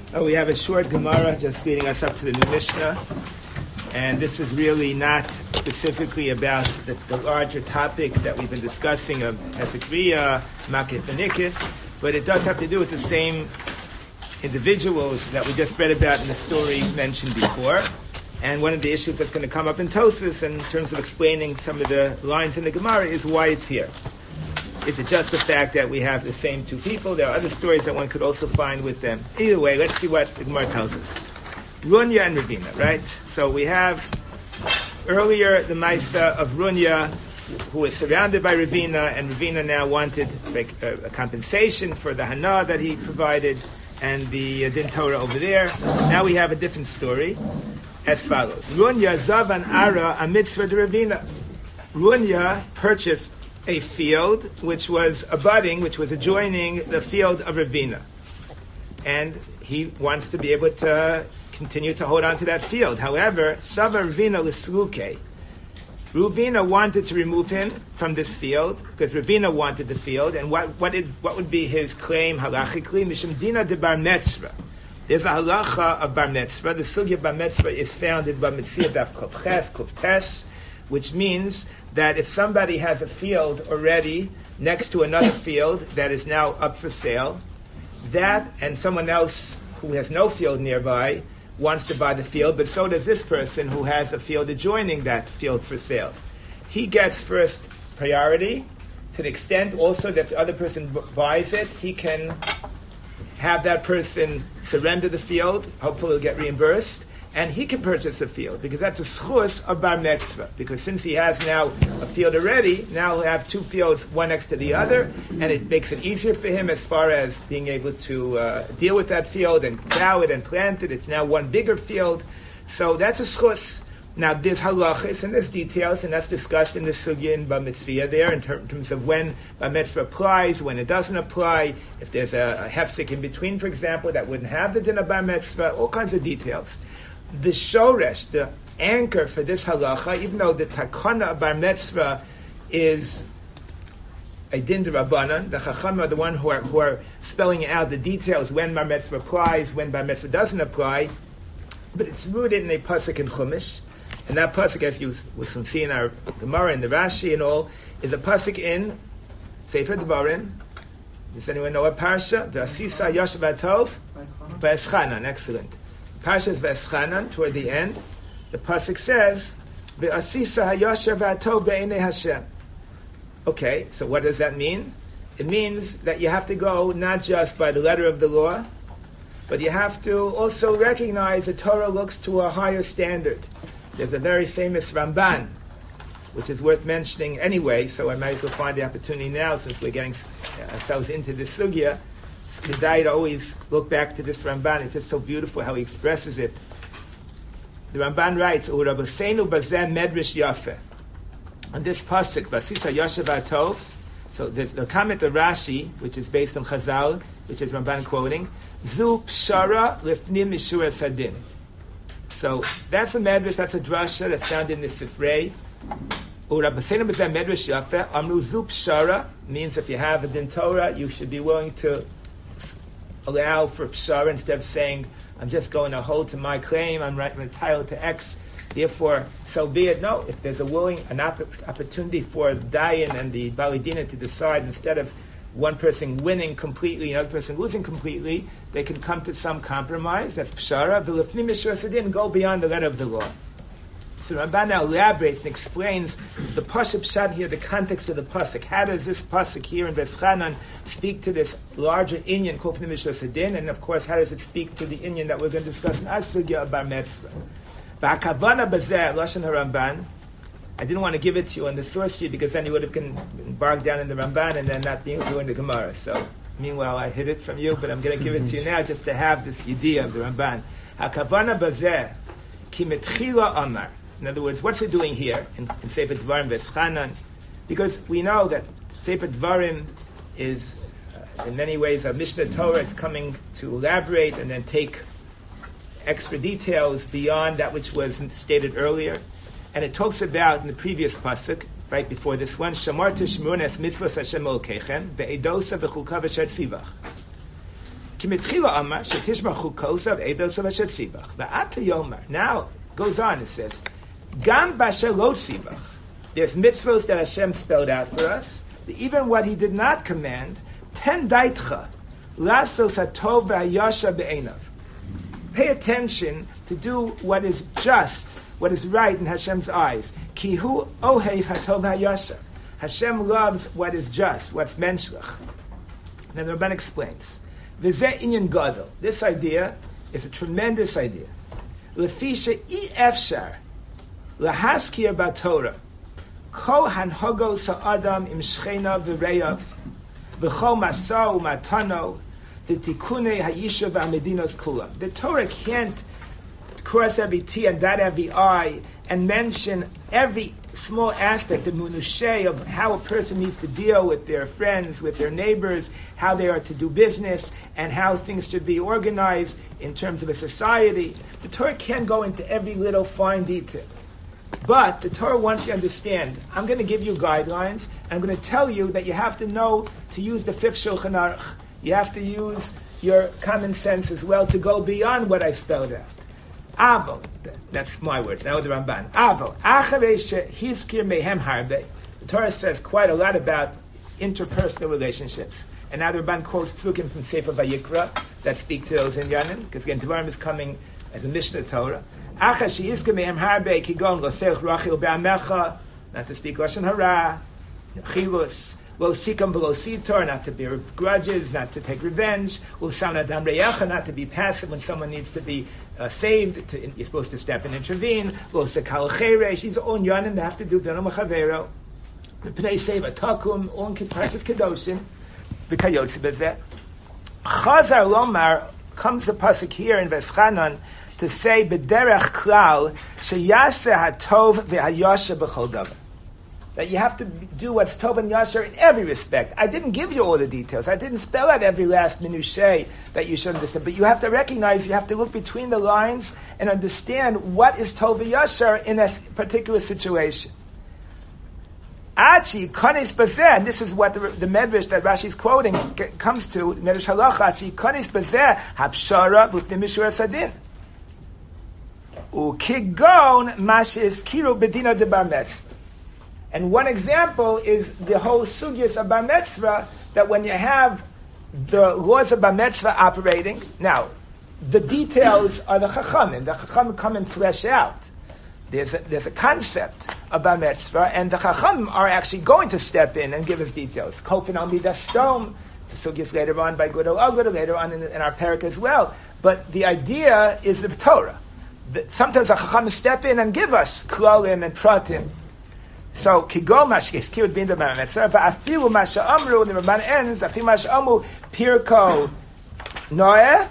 We have a short Gemara just leading us up to the new Mishnah, and this is really not specifically about the larger topic that we've been discussing of Hezekiah, Makif, and Nikif, but it does have to do with the same individuals that we just read about in the story mentioned before. And one of the issues that's going to come up in Tosfos in terms of explaining some of the lines in the Gemara is why it's here. Is it just the fact that we have the same two people? There are other stories that one could also find with them. Either way, let's see what the Gemara tells us. Runya and Ravina, right? So we have earlier the Maisa of Runya, who was surrounded by Ravina, and Ravina now wanted a compensation for the Hana that he provided and the Din Torah over there. Now we have a different story as follows. Runya Zavan Ara a mitzvah de Ravina. Runya purchased a field which was abutting, which was adjoining the field of Ravina. And he wants to be able to continue to hold on to that field. However, Sava Ravina L'Sluke. Ravina wanted to remove him from this field because Ravina wanted the field. And what would be his claim halachically? Mishum Dina de Bar Metzvah. There's a halacha of Bar Metzvah. The sugya of Bar Metzvah is found in Bar Metzvah Daf Kuf Tes, which means that if somebody has a field already next to another field that is now up for sale, that and someone else who has no field nearby wants to buy the field, but so does this person who has a field adjoining that field for sale. He gets first priority to the extent also that the other person buys it. He can have that person surrender the field, hopefully he'll get reimbursed, and he can purchase a field, because that's a schus of Bar Metzvah. Because since he has now a field already, now he'll have two fields, one next to the other, and it makes it easier for him as far as being able to deal with that field and plow it and plant it. It's now one bigger field. So that's a schus. Now there's halachis and there's details, and that's discussed in the sugya in Bar Mitzvah there, in terms of when Bar Mitzvah applies, when it doesn't apply, if there's a hefsek in between, for example, that wouldn't have the din of Bar Mitzvah, all kinds of details. The shoresh, the anchor for this halacha, even though the takana of Bar Mitzvah is a din de Rabbanan, the Chacham are the one who are spelling out the details when Bar Mitzvah applies, when Bar Mitzvah doesn't apply, but it's rooted in a pasuk in Chumash, and that pasuk, as you will see in our Gemara and the Rashi and all, is a pasuk in Sefer Devarim. Does anyone know what parsha? V'asisa Yoshev Atov V'eschanan. Excellent. Parshas V'eschanan, toward the end, the pasuk says, "V'asisa hayosher v'atov be'enei Hashem." Okay, so what does that mean? It means that you have to go not just by the letter of the law, but you have to also recognize the Torah looks to a higher standard. There's a very famous Ramban, which is worth mentioning anyway, so I might as well find the opportunity now since we're getting ourselves into this sugya. Kedai to always look back to this Ramban. It's just so beautiful how he expresses it. The Ramban writes, "Urabaseinu bazeh medrish yafeh." On this pasuk, "Vasisa Yoshev Atov." So the comment of Rashi, which is based on Chazal, which is Ramban quoting, "Zu pshara lifnim mishur sadin." So that's a medrash, that's a drasha that's found in the Sifrei. "Urabaseinu bazeh medrish yafeh." Amru zu pshara means if you have a din Torah, you should be willing to allow for pshara instead of saying, I'm just going to hold to my claim, I'm entitled to X, therefore, so be it. No, if there's an opportunity for the Dayan and the Balidina to decide, instead of one person winning completely, another person losing completely, they can come to some compromise. That's pshara. V'lefnim mishur sadin, go beyond the letter of the law. So Ramban now elaborates and explains the pasuk pshat here, the context of the pasuk. How does this pasuk here in Veschanan speak to this larger inyan called Fnim Mishur Sadin? And of course, how does it speak to the inyan that we're going to discuss in Asugya of Bar Mitzvah? Ba'akavana bazeh Lashon HaRamban. I didn't want to give it to you on the source sheet because then you would have been bogged down in the Ramban and then not being able to go in the Gemara. So meanwhile, I hid it from you, but I'm going to give it to you now just to have this idea of the Ramban. Hakavana bazeh ki metchila amar. In other words, what's it doing here in Sefer Dvarim Veschanan? Because we know that Sefer Dvarim is, in many ways, a Mishnah Torah. It's coming to elaborate and then take extra details beyond that which was stated earlier. And it talks about, in the previous pasuk, right before this one, Shamar tishmurun es mitzvos Hashem Elokechem ve'edosa v'chulka v'sher tzivach. Kimitchila Amar Shetishmachu Kosav Eidos Vashetzibach. Va'ata Yomar. Now goes on. It says, Gam Basher Lo Tzibach. There's mitzvos that Hashem spelled out for us. Even what He did not command. Ten daitcha lasos hatov v'hayasha be'enav. Pay attention to do what is just, what is right in Hashem's eyes. Ki hu ohev hatov v'hayasha. Hashem loves what is just, what's menschlich. Then the Rabban explains. V'zeh inyan gadol. This idea is a tremendous idea. Lefi she'i efshar lahaskir b'Torah kol hanhogo sa'adam im shchena v'reyav v'chol masa u'matano v'tikunei ha'yishuv ha'medinos kulam. The Torah can't cross every T and dot every I and mention every small aspect, the minutiae of how a person needs to deal with their friends, with their neighbors, how they are to do business, and how things should be organized in terms of a society. The Torah can't go into every little fine detail. But the Torah wants you to understand, I'm going to give you guidelines, and I'm going to tell you that you have to know to use the fifth Shulchan Aruch. You have to use your common sense as well to go beyond what I spelled out. Avo, that's my words, now the Ramban. Avo, acharesh hiskir mehem harbe. The Torah says quite a lot about interpersonal relationships. And now the Ramban quotes psukim from Sefer Vayikra that speak to those in Yanim, because again, Devarim is coming as a Mishnah Torah. Achash hiskir mehem harbe kigon losech rachil be'amecha, not to speak Lashon Hara, chilus, lo sikam v'lo sitor, not to bear grudges, not to take revenge, ulsan adam reyecha, not to be passive when someone needs to be saved, you're supposed to step and intervene. Lo sekal cheresh, these are all yanim that have to do b'nam chavero. The pnei seva takum, all in parts of kedoshim, v'kayotzi bezeh. Chazar lomar, comes the pasuk here in Veschanan to say b'derech klal sheyaseh hatov v'hayasha b'chol davar. That you have to do what's tov and yasher in every respect. I didn't give you all the details. I didn't spell out every last minutiae that you should understand. But you have to recognize, you have to look between the lines and understand what is tov and yasher in a particular situation. Achi konis bazeh, and this is what the medrash that Rashi is quoting comes to. Medrash halacha achi konis bazeh hapshara v'ufnei mishur sadin. Ukigon mashis kiru bedina de bar mitzvah. And one example is the whole sugyas of bar mitzvah, that when you have the laws of bar mitzvah operating, now, the details are the chachamim. The chachamim come and flesh out. There's a concept of bar mitzvah, and the chachamim are actually going to step in and give us details. Kofin al midas stom, the sugyas later on by Gudel Agudel, later on in our parak as well. But the idea is the Torah. Sometimes the chachamim step in and give us klalim and pratim. So kigo mashkis ki would be in the mitzvah. Va'afilu masha amru, the Ramban ends afilu masha amru pirko noeh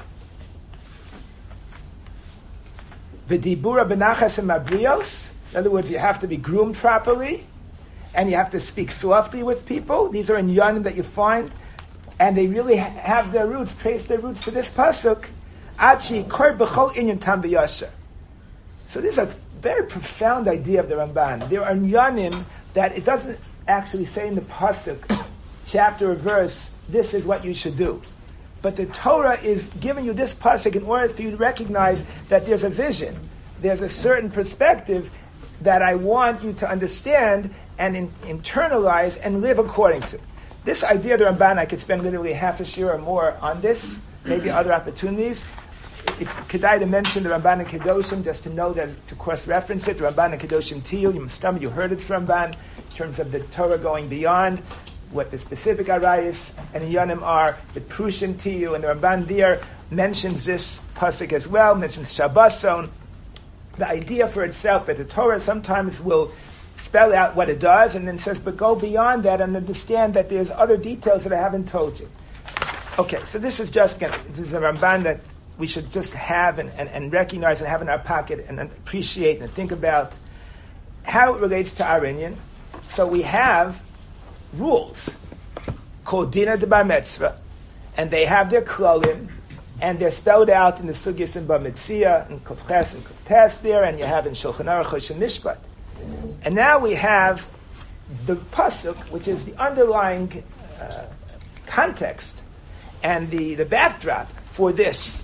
v'dibura benachas and mabrios. In other words, you have to be groomed properly, and you have to speak softly with people. These are in yanim that you find, and they really have their roots, trace their roots to this pasuk. Achi kor b'chol inyan tam b'yasher. So these are very profound idea of the Ramban. There are yanim that it doesn't actually say in the pasuk, chapter or verse, this is what you should do. But the Torah is giving you this pasuk in order for you to recognize that there's a vision, there's a certain perspective that I want you to understand and internalize and live according to. This idea of the Ramban, I could spend literally half a year or more on this, maybe other opportunities. It's kedai to mention the Ramban and Kedoshim, just to know that, to cross-reference it. The Ramban and Kedoshim Tiyul, you heard it from Ramban, in terms of the Torah going beyond what the specific arayos and yanim are, the Prushim Tiyul, and the Ramban there mentions this pasuk as well, mentions Shabboson. The idea for itself, that the Torah sometimes will spell out what it does, and then says, but go beyond that and understand that there's other details that I haven't told you. Okay, so this is just, this is a Ramban that we should just have and recognize and have in our pocket and appreciate and think about how it relates to our Inyan. So we have rules called Dina de Bar Mitzvah, and they have their klalim, and they're spelled out in the Sugyas and Bar Mitzvah, and Kofches and Koftes there, and you have in Shulchan Aruch and Mishpat. And now we have the pasuk, which is the underlying context. and the backdrop for this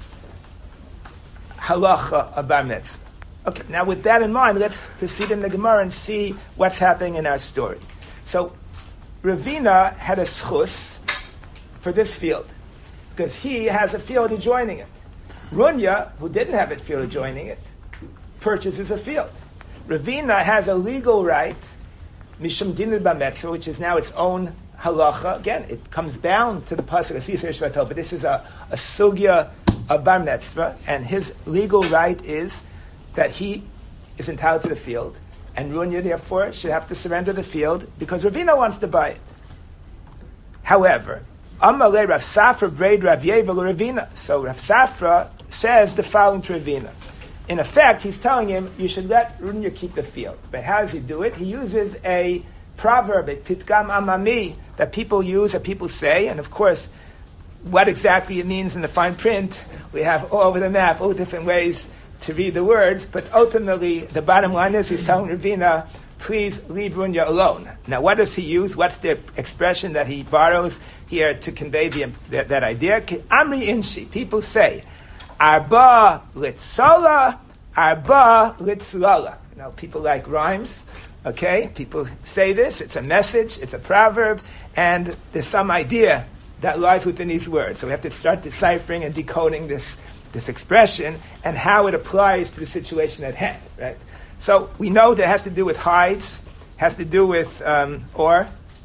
halacha of bar mitzvah. Okay, now with that in mind, let's proceed in the Gemara and see what's happening in our story. So, Ravina had a schus for this field, because he has a field adjoining it. Runya, who didn't have a field adjoining it, purchases a field. Ravina has a legal right, Mishum Dinid Bametzah, which is now its own halacha. Again, it comes down to the pasuk of Sisar Shvatel, but this is a sugya of bar mitzvah, and his legal right is that he is entitled to the field, and Runya, therefore, should have to surrender the field because Ravina wants to buy it. However, Amalei Rav Safra braid Rav Yevel Ravina. So Rav Safra says the following to Ravina. In effect, he's telling him, you should let Runya keep the field. But how does he do it? He uses a proverb, a pitkam amami, that people use, that people say, and of course, what exactly it means in the fine print, we have all over the map, all different ways to read the words, but ultimately, the bottom line is, he's telling Ravina, please leave Runya alone. Now, what does he use? What's the expression that he borrows here to convey that idea? Amri inshi, people say, arba litzala, arba litzlala. You know, people like rhymes, okay? People say this, it's a message, it's a proverb, and there's some idea that lies within these words. So we have to start deciphering and decoding this expression and how it applies to the situation at hand, right? So we know that it has to do with hides, has to do with or.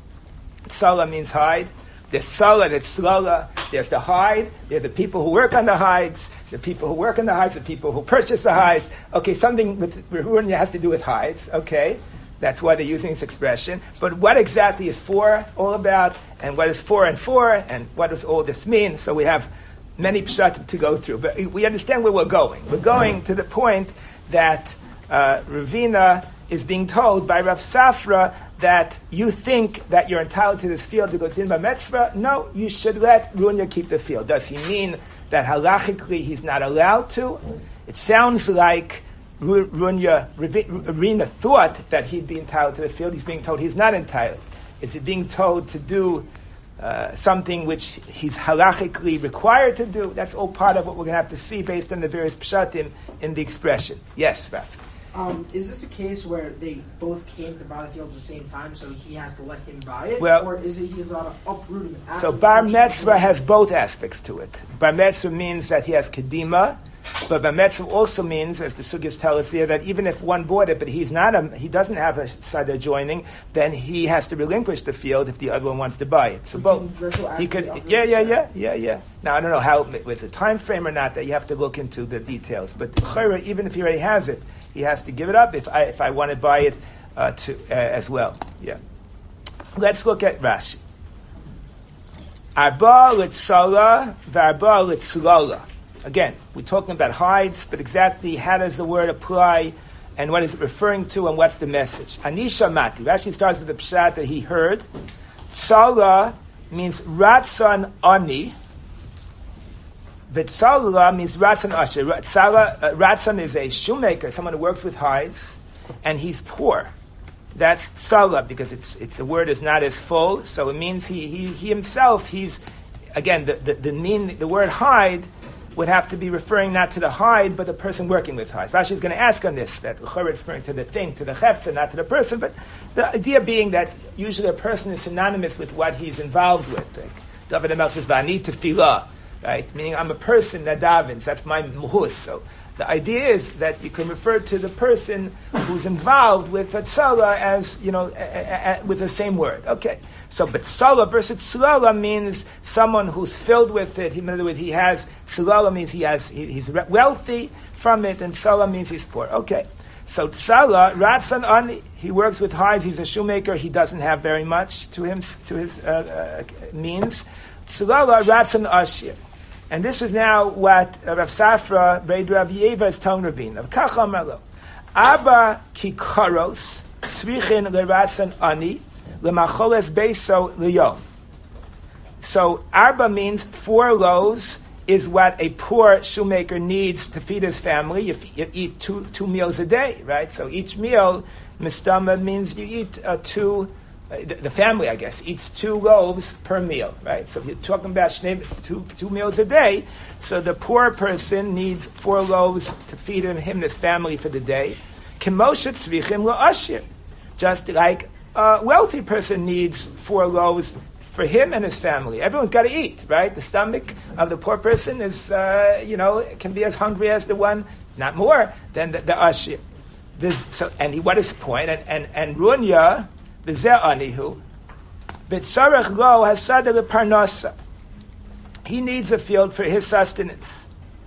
Tsala means hide. There's sala, there's slala, there's the hide, there's the people who work on the hides, the people who work on the hides, the people who purchase the hides. Okay, something with Runya has to do with hides, okay? That's why they're using this expression. But what exactly is for all about, and what is for, and what does all this mean? So we have many pshat to go through, but we understand where we're going. We're going to the point that Ravina is being told by Rav Safra that you think that you're entitled to this field to go din b'mitzvah. No, you should let Runya keep the field. Does he mean that halachically he's not allowed to? It sounds like Ravina thought that he'd be entitled to the field. He's being told he's not entitled. Is he being told to do something which he's halachically required to do? That's all part of what we're going to have to see based on the various pshatim in the expression. Yes, Raf. Is this a case where they both came to buy the field at the same time, so he has to let him buy it? Well, or is it he's allowed to uproot him after? So bar mitzvah has both aspects to it. Bar mitzvah means that he has kedima, but bar mitzvah also means, as the sugyas tell us here, that even if one bought it, but he doesn't have a side adjoining, then he has to relinquish the field if the other one wants to buy it. So he could, yeah. Now I don't know how with a time frame or not. That you have to look into the details. But even if he already has it, he has to give it up if I want to buy it as well. Yeah. Let's look at Rashi. Arba litzala v'arba litzlala. Again, we're talking about hides, but exactly how does the word apply, and what is it referring to, and what's the message? Anisha mati. Rashi starts with the pshat that he heard. Tsala means ratzon ani. V'tzala means ratzon asher. Ratzon is a shoemaker, someone who works with hides, and he's poor. That's tsala, because the word is not as full, so it means he himself, he's, again, the word hide would have to be referring not to the hide, but the person working with hides. Rashi is going to ask on this, that L'chorah is referring to the thing, to the chefza, not to the person, but the idea being that usually a person is synonymous with what he's involved with. Like David HaMelech says, V'ani tefillah, right? Meaning I'm a person that davens, that's my muhus. So the idea is that you can refer to the person who's involved with a tzala as, with the same word. Okay. So, but tzala versus tzlala means someone who's filled with it. In other words, tzlala means he's wealthy from it, and tzala means he's poor. Okay. So tzala, ratzan ani, he works with hides, he's a shoemaker, he doesn't have very much to his means. Tzlala, ratzan ashir. And this is now what Rav Safra, Reid Rav Yeva is telling Ravina. Kach amar lo, Arba kikaros tzrichin leratzan ani lemacholes beiso liyom. So Arba means 4 loaves is what a poor shoemaker needs to feed his family. You eat two meals a day, right? So each meal, mistama, means you eat 2 the family, I guess, eats 2 loaves per meal, right? So if you're talking about two meals a day, so the poor person needs 4 loaves to feed him and his family for the day. Just like a wealthy person needs 4 loaves for him and his family. Everyone's got to eat, right? The stomach of the poor person is, can be as hungry as the one, not more, than the ashir. What is the point? And Runya, v'zeh anihu, v'tzarech lo hasada leparnasa. He needs a field for his sustenance.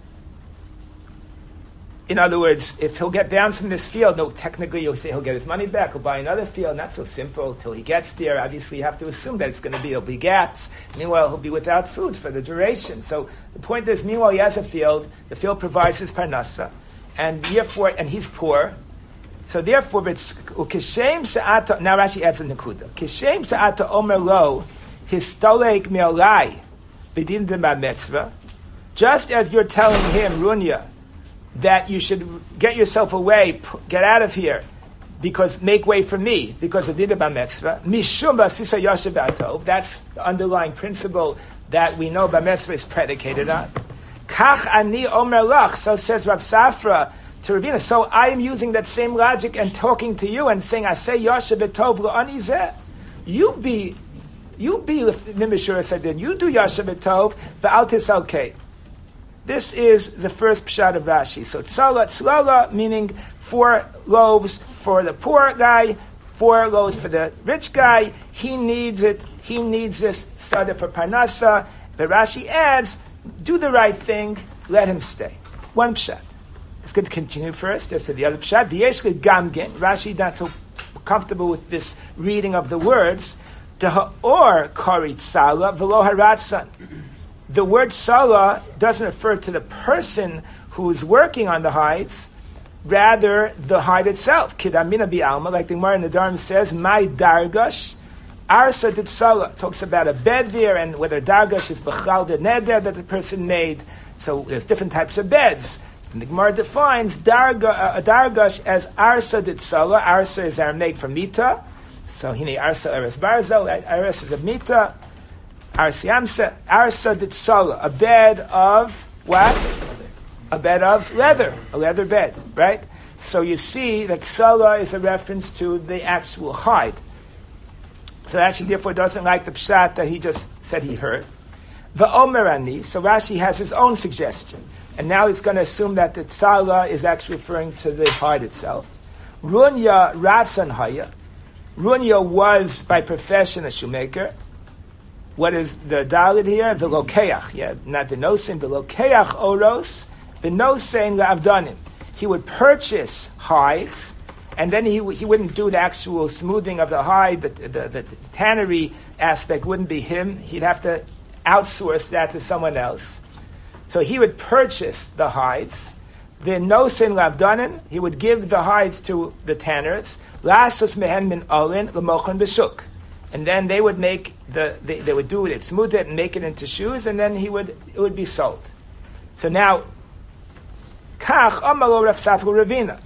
In other words, if he'll get down from this field, no, technically you'll say he'll get his money back, he'll buy another field. Not so simple till he gets there. Obviously, you have to assume that there'll be gaps. Meanwhile, he'll be without food for the duration. So the point is, meanwhile, he has a field. The field provides his parnasa, and therefore, and he's poor. So therefore, it's ukeshem se'ata. Now Rashi adds a nekuda. Keshem se'ata omer lo histolek me'olai b'din d'ma mitzvah. Just as you're telling him, Runya, that you should get yourself away, get out of here, because make way for me, because of the Bar Mitzvah. Mishum Basisa Yashav Atov. That's the underlying principle that we know Bar Mitzvah is predicated on. Kach ani omer lach. So says Rav Safra to Ravina. So I am using that same logic and talking to you and saying, I say Yashav Atov lo ani zeh. You be Nimishura Sadin. You do Yashav Atov v'al tisal. This is the first pshat of Rashi. So tzlala, meaning 4 loaves for the poor guy, 4 loaves for the rich guy. He needs it. He needs this sada for parnasa. But Rashi adds, do the right thing, let him stay. One pshat. Let's get to continue first. Just to the other pshat. V'yesh gamgen. Rashi not so comfortable with this reading of the words. Deha'or kari tzala v'lo haratzan. The word salah doesn't refer to the person who's working on the hides, rather the hide itself. Kidamina bi'alma, like the Gemara in the Dharm says, my dargash, arsa dit salah, talks about a bed there, and whether dargash is b'chal the neder that the person made. So there's different types of beds. And the Gemara defines dargash as arsa dit salah. Arsa is Aramaic for mita. So hine arsa eres barzo, right? Eres is a mita. Arsa dit a bed of what? A bed of leather, a leather bed, right? So you see that sala is a reference to the actual hide. So actually, therefore, doesn't like the pshat that he just said he heard. The omerani, so Rashi has his own suggestion. And now it's going to assume that the sala is actually referring to the hide itself. Runya ratzan haya. Runya was, by profession, a shoemaker. What is the dalit here? The lokeach, not the nosin, the lokeach oros, the nosin la'avdanim. He would purchase hides, and then he wouldn't do the actual smoothing of the hide, but the tannery aspect wouldn't be him. He'd have to outsource that to someone else. So he would purchase the hides. The nosin la'avdanim, he would give the hides to the tanners. Lasos mehen min olin l'mochen b'shuk. And then they would make they would do it, smooth it, and make it into shoes, and then it would be sold. So now, kach amalo Rav Safra Ravina.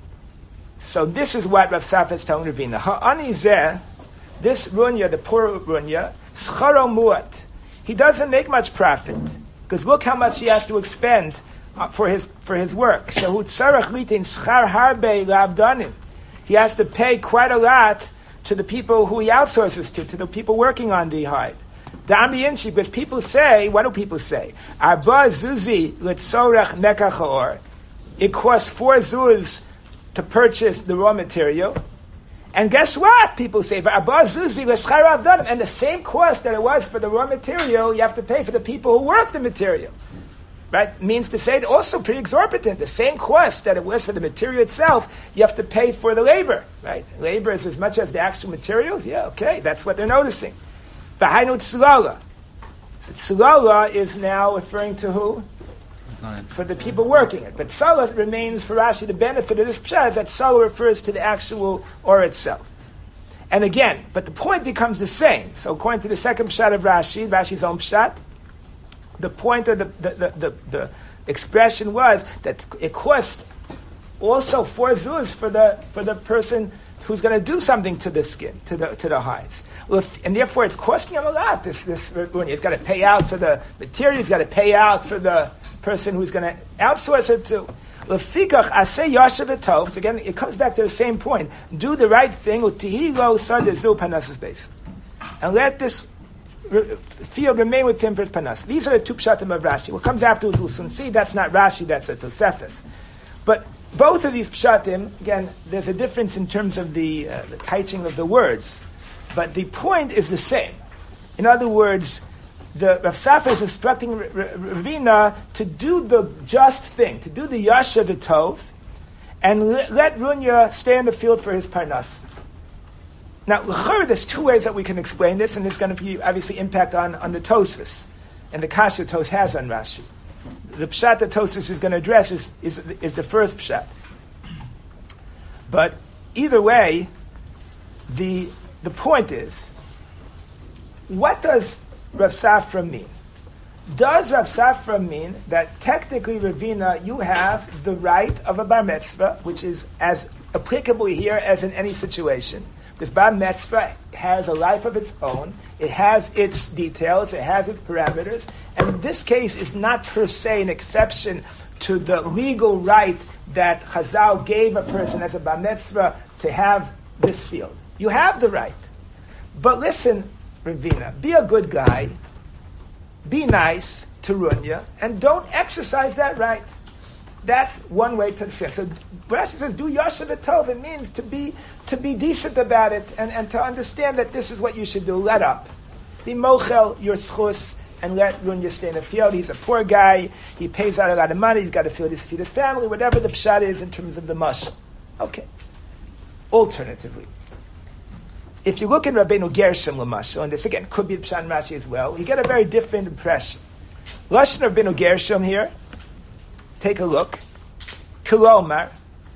So this is what Rav Safra is telling Ravina. Ha'ani zeh, this Runya, the poor Runya, scharo muat. He doesn't make much profit because look how much he has to expend for his work. Shehu tzarech litin schar harbe la'avdanim. He has to pay quite a lot to the people who he outsources to the people working on the hide. Because people say, what do people say? Arba zuzi letzorech mekach. It costs 4 zuz to purchase the raw material. And guess what? People say, Arba zuzi leschar avdanim. And the same cost that it was for the raw material, you have to pay for the people who work the material. Right? Means to say it also pretty exorbitant. The same cost that it was for the material itself, you have to pay for the labor. Right? Labor is as much as the actual materials. Yeah, okay, that's what they're noticing. V'hainu tzulala. Tzulala is now referring to who? For the people working it. But tzala remains for Rashi the benefit of this pshat, that tzala refers to the actual or itself. And again, but the point becomes the same. So according to the second pshat of Rashi, Rashi's own pshat, the point of the expression was that it cost also 4 zuz for the person who's going to do something to the skin, to the hides. And therefore, it's costing him a lot. This he's got to pay out for the material. He's got to pay out for the person who's going to outsource it to. Lefikach aseh yashav v'tov. So again, it comes back to the same point. Do the right thing. Utihilo sadezu panasas base, and let this field remain with him for his panas. These are the two pshatim of Rashi. What comes after is Usunsi. That's not Rashi. That's a Tosefes. But both of these pshatim, again, there's a difference in terms of the teaching of the words. But the point is the same. In other words, the Rav Safra is instructing Ravina to do the just thing, to do the Yasha V'Tov, and let Runya stay in the field for his parnas. Now, there's two ways that we can explain this, and there's going to be obviously impact on the Tosfos, and the kasha Tos has on Rashi. The pshat that Tosfos is going to address is the first pshat. But either way, the point is, what does Rav Safra mean? Does Rav Safra mean that technically, Ravina, you have the right of a bar mitzvah, which is as applicable here as in any situation? Because bar mitzvah has a life of its own, it has its details, it has its parameters, and this case is not per se an exception to the legal right that Chazal gave a person as a bar mitzvah to have this field. You have the right. But listen, Ravina, be a good guy, be nice to Runya, and don't exercise that right. That's one way to sin. So Rashi says, do Yasha V'Tov. It means to be decent about it and to understand that this is what you should do. Let up. Be mochel your schus and let Runya stay in the field. He's a poor guy. He pays out a lot of money. He's got to feed his family, whatever the pshat is in terms of the mashal. Okay. Alternatively, if you look in Rabbeinu Gershom Lamashal, and this again could be Pshat and Rashi as well, you get a very different impression. Lashon Rabbeinu Gershom here, take a look. Kilomar,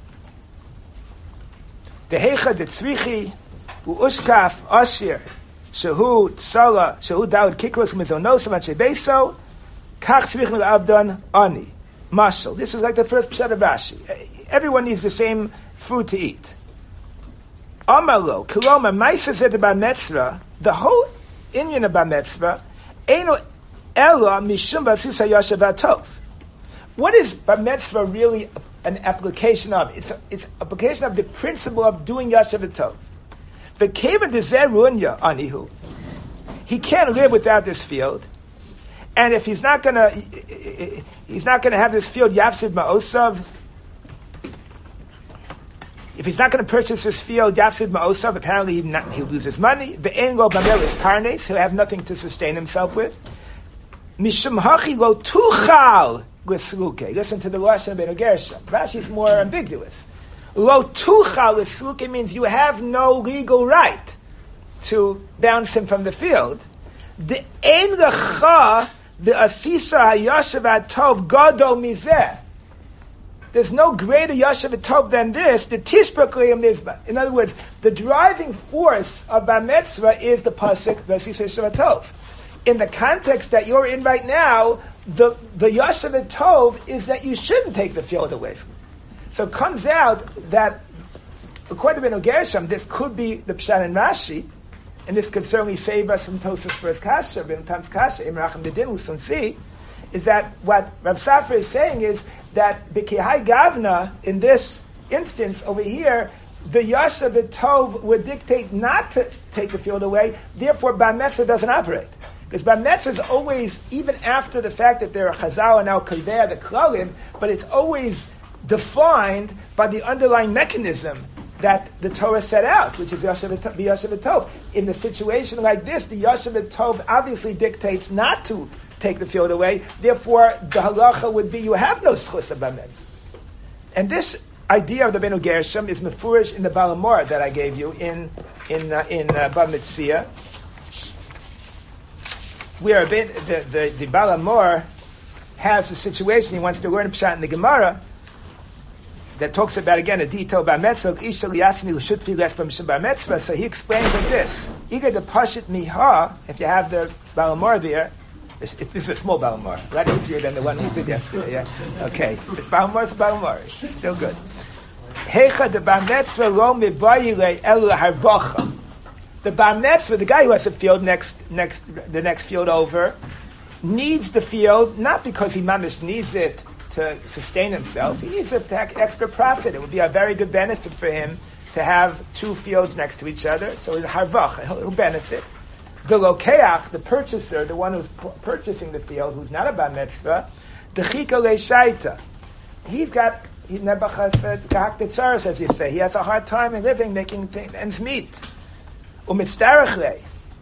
Dehecha detzrichi, u'ushkaf ashir, shehu tzala, shehu daud kikros mizonosim at shebeso, kach tzrichnu avdan ani. Mashal. This is like the first Pshat of Rashi. Everyone needs the same food to eat. Amalo, Kiloma, Maisa said about Metzra, the whole Indian of Metzra, Eino Ella Mishum Basisa Yashavatov. What is Bar Mitzvah really an application of? It's application of the principle of doing Yashavatov. V'keva dezer runya anihu. He can't live without this field, and if he's not gonna have this field Yafsid Ma'osav. If he's not going to purchase this field, Yafsid Ma'osav, apparently he'll lose his money. Ve'en lo bamelis parnes, he'll have nothing to sustain himself with. Mishum hachi lo tuchal l'sluke. Listen to the Lashon Rabbeinu Gershom. Rashi is more ambiguous. Lo tuchal l'sluke means you have no legal right to bounce him from the field. De'en lecha ve'asisa hayashav atov gadol mizeh. There's no greater Yashav Tov than this, the Tishbak Mizbah. In other words, the driving force of Bar Mitzvah is the Pasuk, Vasisa Yashav Tov. In the context that you're in right now, the Yashav Tov is that you shouldn't take the field away from him. So it comes out that, according to Rabbeinu Gershom, this could be the Pshat and Rashi, and this could certainly save us from Tosafos first Kasha, Rabbeinu Tam's Kasha, Imrachim Dedin Usunsi, is that what Rav Safra is saying is that B'kihai Gavna, in this instance over here, the Yasha V'Tov would dictate not to take the field away, therefore Bar Mitzvah doesn't operate. Because Bar Mitzvah is always, even after the fact that there are Chazal and Al Kaveh, the Klalim, but it's always defined by the underlying mechanism that the Torah set out, which is Yasha V'Tov. In a situation like this, the Yasha V'Tov obviously dictates not to take the field away. Therefore, the halacha would be you have no schus of Bar Mitzvah. And this idea of the Rabbeinu Gershom is mefurish in the Balamor that I gave you in Bar Mitzvah, where the Balamor has a situation he wants to learn a pshat in the Gemara that talks about again a detail about Mitzvah. Isha liyasni l'shutfi les Bar Mitzvah. So he explains like this: Iga the pashit miha. If you have the Balamor there. This is a small Balamor, a lot easier than the one we did yesterday. Yeah, okay. Balamor is Balamor, still good. Hecha the bar mitzvah lo mibayile el harvacha. The bar mitzvah, the guy who has a field the next field over, needs the field not because he mamish needs it to sustain himself. He needs it to have extra profit. It would be a very good benefit for him to have two fields next to each other. So it's harvach, he'll benefit. The lokeach, the purchaser, the one who's purchasing the field, who's not a bar mitzvah, the chika leishaita. He's Nebuchadnezzar, as you say. He has a hard time in living, making ends meet. Umitzdarach le.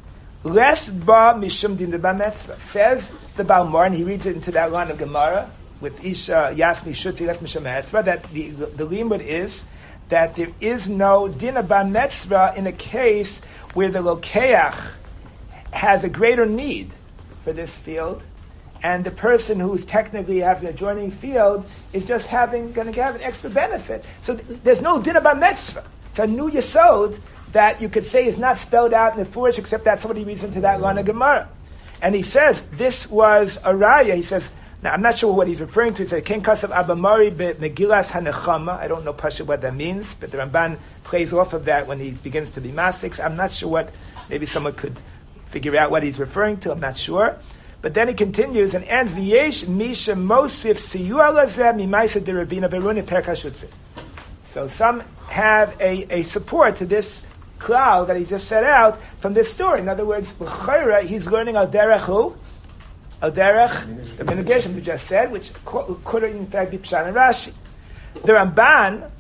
Les ba mishum din de bar mitzvah. Says the Balmor, and he reads it into that line of Gemara, with Isha Yasni Shuti Les Mishum Mitzvah, that the limud is that there is no din of bar mitzvah in a case where the lokeach has a greater need for this field, and the person who's technically having an adjoining field is just going to have an extra benefit. So there's no din of bar mitzvah. It's a new yesod that you could say is not spelled out in the Furish, except that somebody reads into that line of Gemara. And he says this was a raya. He says, now I'm not sure what he's referring to. He says, Ken Kasav Abamari Megillas Hanechama. I don't know Pasha what that means, but the Ramban plays off of that when he begins to be Masix. I'm not sure what, maybe someone could figure out what he's referring to. I'm not sure. But then he continues and ends, V'yesh Misha Mosif Siyua Lazeh Mimaisa de Ravina Veruni Perkashutvi. So some have a support to this cloud that he just set out from this story. In other words, B'chayra, he's learning Al Derech who? Al Derech, the Minhag we just said, which could in fact be Pshan and Rashi. The Ramban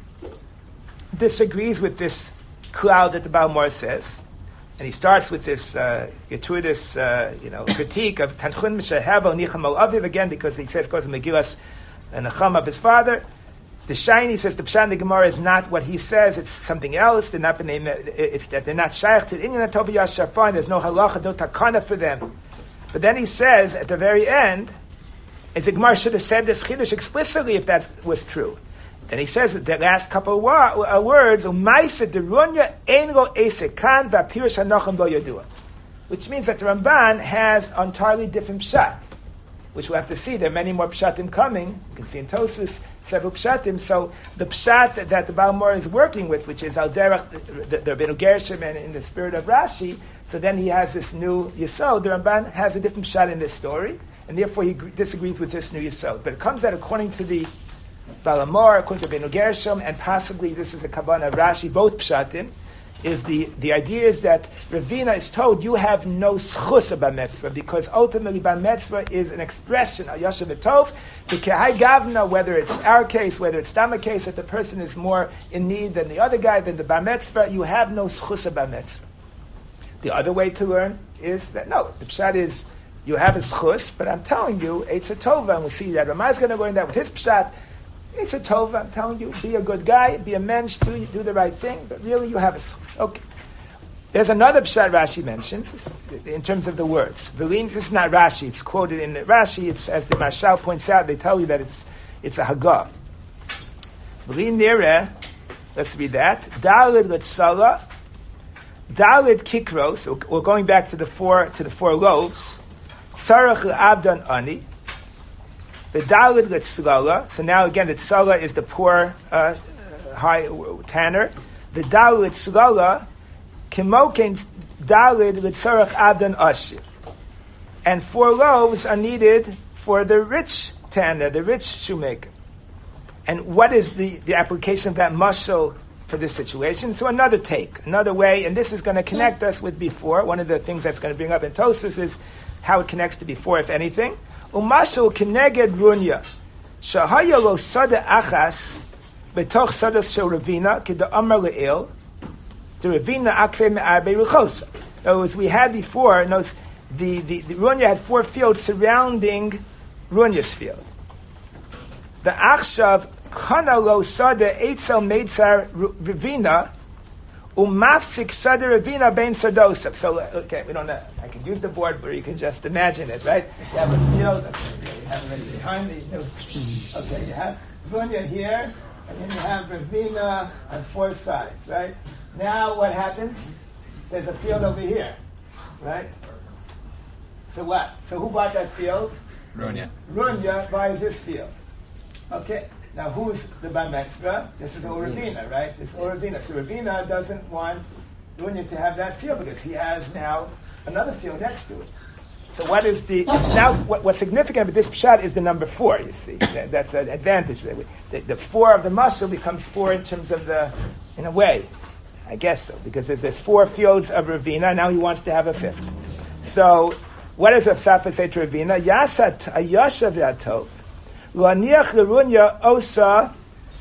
disagrees with this cloud that the Balmor says, and he starts with this gratuitous, critique of Tanchun Mishahevo Nicham Al Aviv again, because he says because of Megillas and Necham of his father. The Shiny says the Pshan the Gemara is not what he says; it's something else. They're not it's that they're not shaykh to Inyan Toviyah Shafan. There's no halacha, no takana for them. But then he says at the very end, as the Gemara should have said this chiddush explicitly if that was true. Then he says the last couple of words, "Umaisa derunya ein lo esekan v'apirish hanochem lo yodua," which means that the Ramban has an entirely different pshat, which we'll have to see. There are many more pshatim coming. You can see in Tosfos several pshatim. So the pshat that the Balmor is working with, which is al derech the Rabbeinu Gershom and in the spirit of Rashi, so then he has this new yesod. The Ramban has a different pshat in this story, and therefore he disagrees with this new yesod. But it comes out according to the Balmor, according to Rabbeinu Gershom, and possibly this is a kavanah of Rashi, both pshatim, is the idea is that Ravina is told you have no schus about mitzvah because ultimately bar mitzvah is an expression of yashav v'tov. The kehai gavna, whether it's our case, whether it's Tama case, that the person is more in need than the other guy, than the bar mitzvah, you have no schus about mitzvah. The other way to learn is that no, the pshat is you have a schus, but I'm telling you, it's a tova, and we'll see that Ramah is going to learn that with his pshat. It's a tova, I'm telling you, be a good guy, be a mensch, do the right thing, but really you have a schus. Okay. There's another pshat Rashi mentions, in terms of the words. This is not Rashi, it's quoted in Rashi, it's, as the Marshal points out, they tell you that it's a Haggah. V'lin nireh, let's read that, Dalid Litzala, Dalid Kikros, so we're going back to the four loaves, Sarach Abdan Ani, the Dalid Litzala, so now again the Tzala is the poor high tanner, the Dalid Litzala, Kimoken Dalid Litzarach Abdan Ashir. And 4 loaves are needed for the rich tanner, the rich shoemaker. And what is the application of that mashal for this situation? So another take, another way, and this is going to connect us with before. One of the things that's going to bring up in Tosfos is how it connects to before, if anything. Umashal keneged runya, shahaya lo sada achas, betoch sada shel Ravina, kida amar le'il, the Ravina akve me'arbe ruchosa. In other words, we had before, the runya had 4 fields surrounding runya's field. The achshav kana lo sada eitzel meitzar Ravina, umafsik sada Ravina bein sadosav. So, okay, we don't know. I can use the board, but you can just imagine it, right? You have a field, you have it behind the, okay, you have Runya here, and then you have Ravina on 4 sides, right? Now what happens? There's a field over here, right? So what? So who bought that field? Runya. Runya buys this field. Okay, Now, who's the bar mitzvah? This is Or Ravina, right? This is Or Ravina. So Ravina doesn't want Runya to have that field because he has now another field next to it. So what's significant about this pshat is the number 4, you see. That's an advantage. The 4 of the mashal becomes 4 in terms of in a way. I guess so, because there's 4 fields of Ravina, now he wants to have a 5th. So, what does Rav Safra say to Ravina? Yasat ayashav yatov, laniach l'runya osa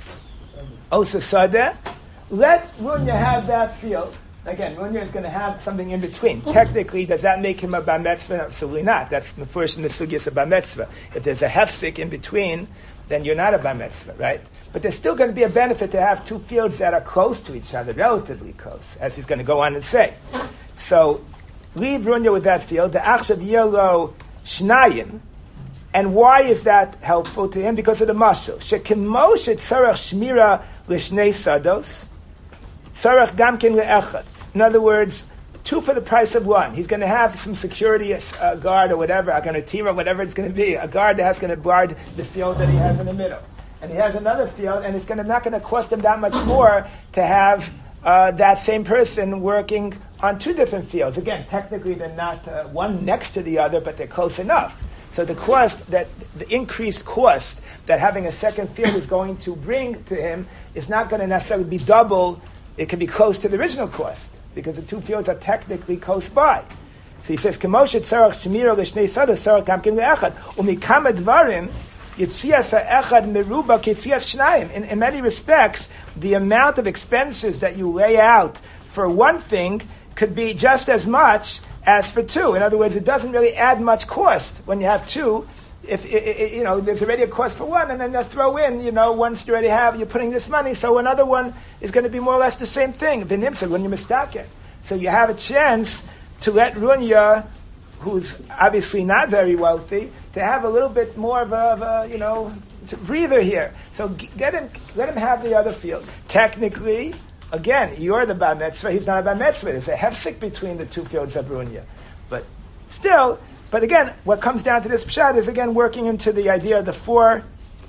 sadeh. Let Runya have that field. Again, Runya is going to have something in between. Technically, does that make him a bar mitzvah? Absolutely not. That's the first in the sugyas of bar mitzvah. If there's a hefsek in between, then you're not a bar mitzvah, right? But there's still going to be a benefit to have 2 fields that are close to each other, relatively close, as he's going to go on and say. So, leave Runya with that field. The achshav yelo shnayim. And why is that helpful to him? Because of the mashal. Shekimo shetzarach shmira l'shnei sados, tzarach gamkin le'echad. In other words, 2 for the price of 1. He's going to have some security guard or whatever, a ganatira, whatever it's going to be, a guard that's going to guard the field that he has in the middle. And he has another field, and it's not going to cost him that much more to have that same person working on 2 different fields. Again, technically they're not one next to the other, but they're close enough. So the increased cost that having a second field is going to bring to him is not going to necessarily be double. It can be close to the original cost, because the 2 fields are technically close by. So he says, "Kemoshet tzarach shmira l'shnei sados tzarach gamkin le'echad umikama dvarim yitzias ha'echad meruba kitzias shnayim." In many respects, the amount of expenses that you lay out for one thing could be just as much as for 2. In other words, it doesn't really add much cost when you have 2. If there's already a cost for 1, and then they'll throw in, once you already have, you're putting this money, so another one is going to be more or less the same thing. V'nimsa, when you mistaken. So you have a chance to let Runya, who's obviously not very wealthy, to have a little bit more of a breather here. So let him have the other field. Technically, again, you're the bar mitzvah, he's not a bar mitzvah. There's a hefsek between the 2 fields of Runya. But still, but again, what comes down to this pshat is, again, working into the idea of the 4,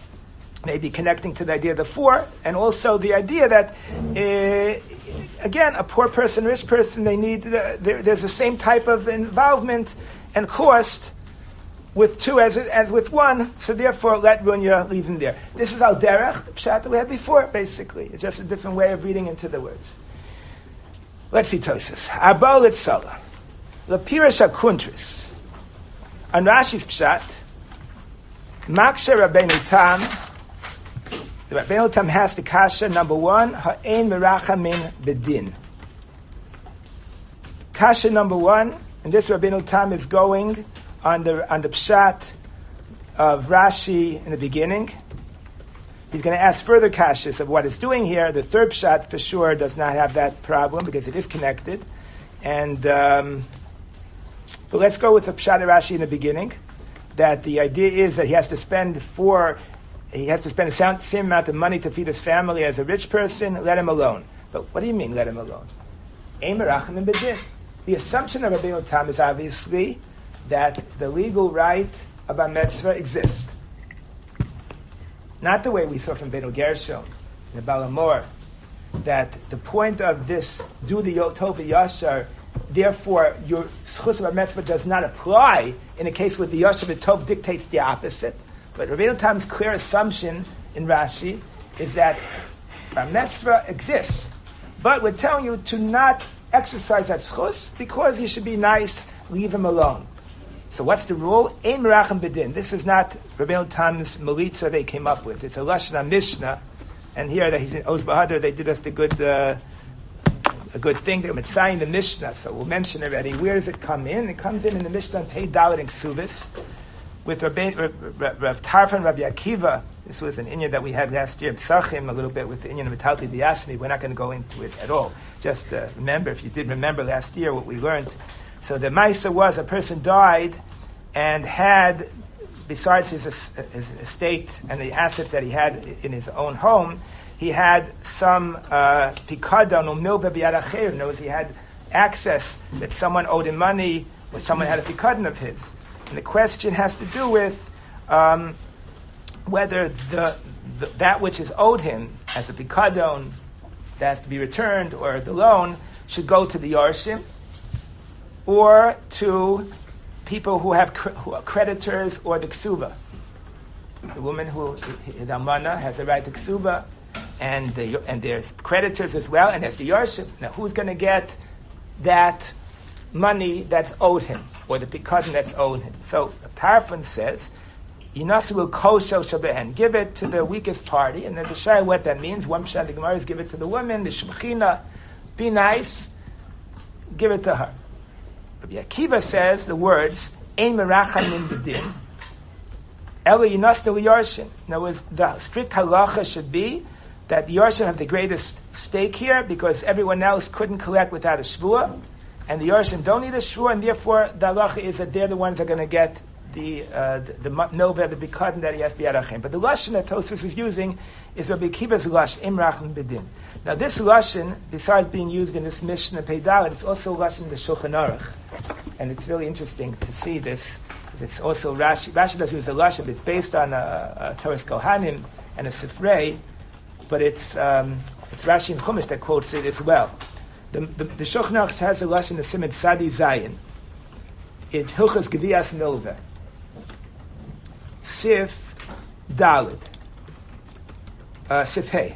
maybe connecting to the idea of the 4, and also the idea that, again, a poor person, rich person, they need, there's the same type of involvement and cost with 2 as with 1, so therefore let Runya leave him there. This is al derech, the pshat that we had before, basically. It's just a different way of reading into the words. Let's see Tosas. Abol etzala. Lapirish akuntris. On Rashi's pshat, Makshe Rabbeinu Tam, the Rabbeinu Tam has the kasha, number 1, ha'ein merachamin bedin. Kasha number 1, and this Rabbeinu Tam is going on the pshat of Rashi in the beginning. He's going to ask further kashas of what it's doing here. The 3rd pshat for sure does not have that problem because it is connected. And but let's go with the pshat of Rashi in the beginning. That the idea is that he has to spend the same amount of money to feed his family as a rich person. Let him alone. But what do you mean, let him alone? The assumption of Rabbeinu Tam is obviously that the legal right of a mitzvah exists. Not the way we saw from Beno Gershon, the Balamor, that the point of this, do the Tov Yashar, therefore your schus of a mitzvah does not apply in a case where the Yashar Tov dictates the opposite. But Rabbeinu Tam's clear assumption in Rashi is that a mitzvah exists, but we're telling you to not exercise that schus because you should be nice, leave him alone. So what's the rule? Ein merachim bedin. This is not Rabbeinu Tam's melitza they came up with. It's a Lashon Mishnah, and here that he's in Oz Bahadur, they did us a good thing. They're mitzaying the Mishnah, so we'll mention already. Where does it come in? It comes in the Mishnah on Pei Dalet and Ksubis with Rav Tarfon, Rabbi Akiva. This was an inyan that we had last year, Psachim, a little bit with the inyan of Metalti Diasmi. We're not going to go into it at all. Just remember, if you did remember last year what we learned. So the Maisa was a person died and had, besides his estate and the assets that he had in his own home, he had some pikadon or milba b'yad acher. In other words, he had access that someone owed him money or someone had a pikadon of his. And the question has to do with whether that which is owed him as a pikadon that has to be returned, or the loan, should go to the Yarshim, or to people who are creditors, or the ksuba. The woman who, the almana, has a right to ksuba, and there's creditors as well, and there's the Yarshim. Now, who's going to get that money that's owed him, or the pikadon that's owed him? So Tarfon says, Yinasilu koshel shabehen, give it to the weakest party. And there's a shayla what that means. One pshat the Gemara is give it to the woman, the shmachina, be nice, give it to her. Rabbi Akiva says the words, ein meracham min b'din, ela yinasnu liyarshin. In other words, the strict halacha should be that the Yarshim have the greatest stake here, because everyone else couldn't collect without a shvuah, and the Yarshim don't need a shvuah, and therefore the halacha is that they're the ones that are going to get the milveh, the bikadon that he has biyadachem. But the lashon that Tosfos is using is Rabbi Akiva's lashon, imrachim b'din. Now this lashon, besides being used in this Mishnah Pei Dalet, it's also lashon in the Shulchan Aruch, and it's really interesting to see this. It's also Rashi. Rashi doesn't use the lashon, but it's based on a Toras Kohanim and a Sifrei, but it's Rashi and Chumash that quotes it as well. The Shulchan Aruch has a lashon in the Simon Tzadi Zayin. It's Hilchos Gvias Milveh. Sif Dalet. Sif Hey.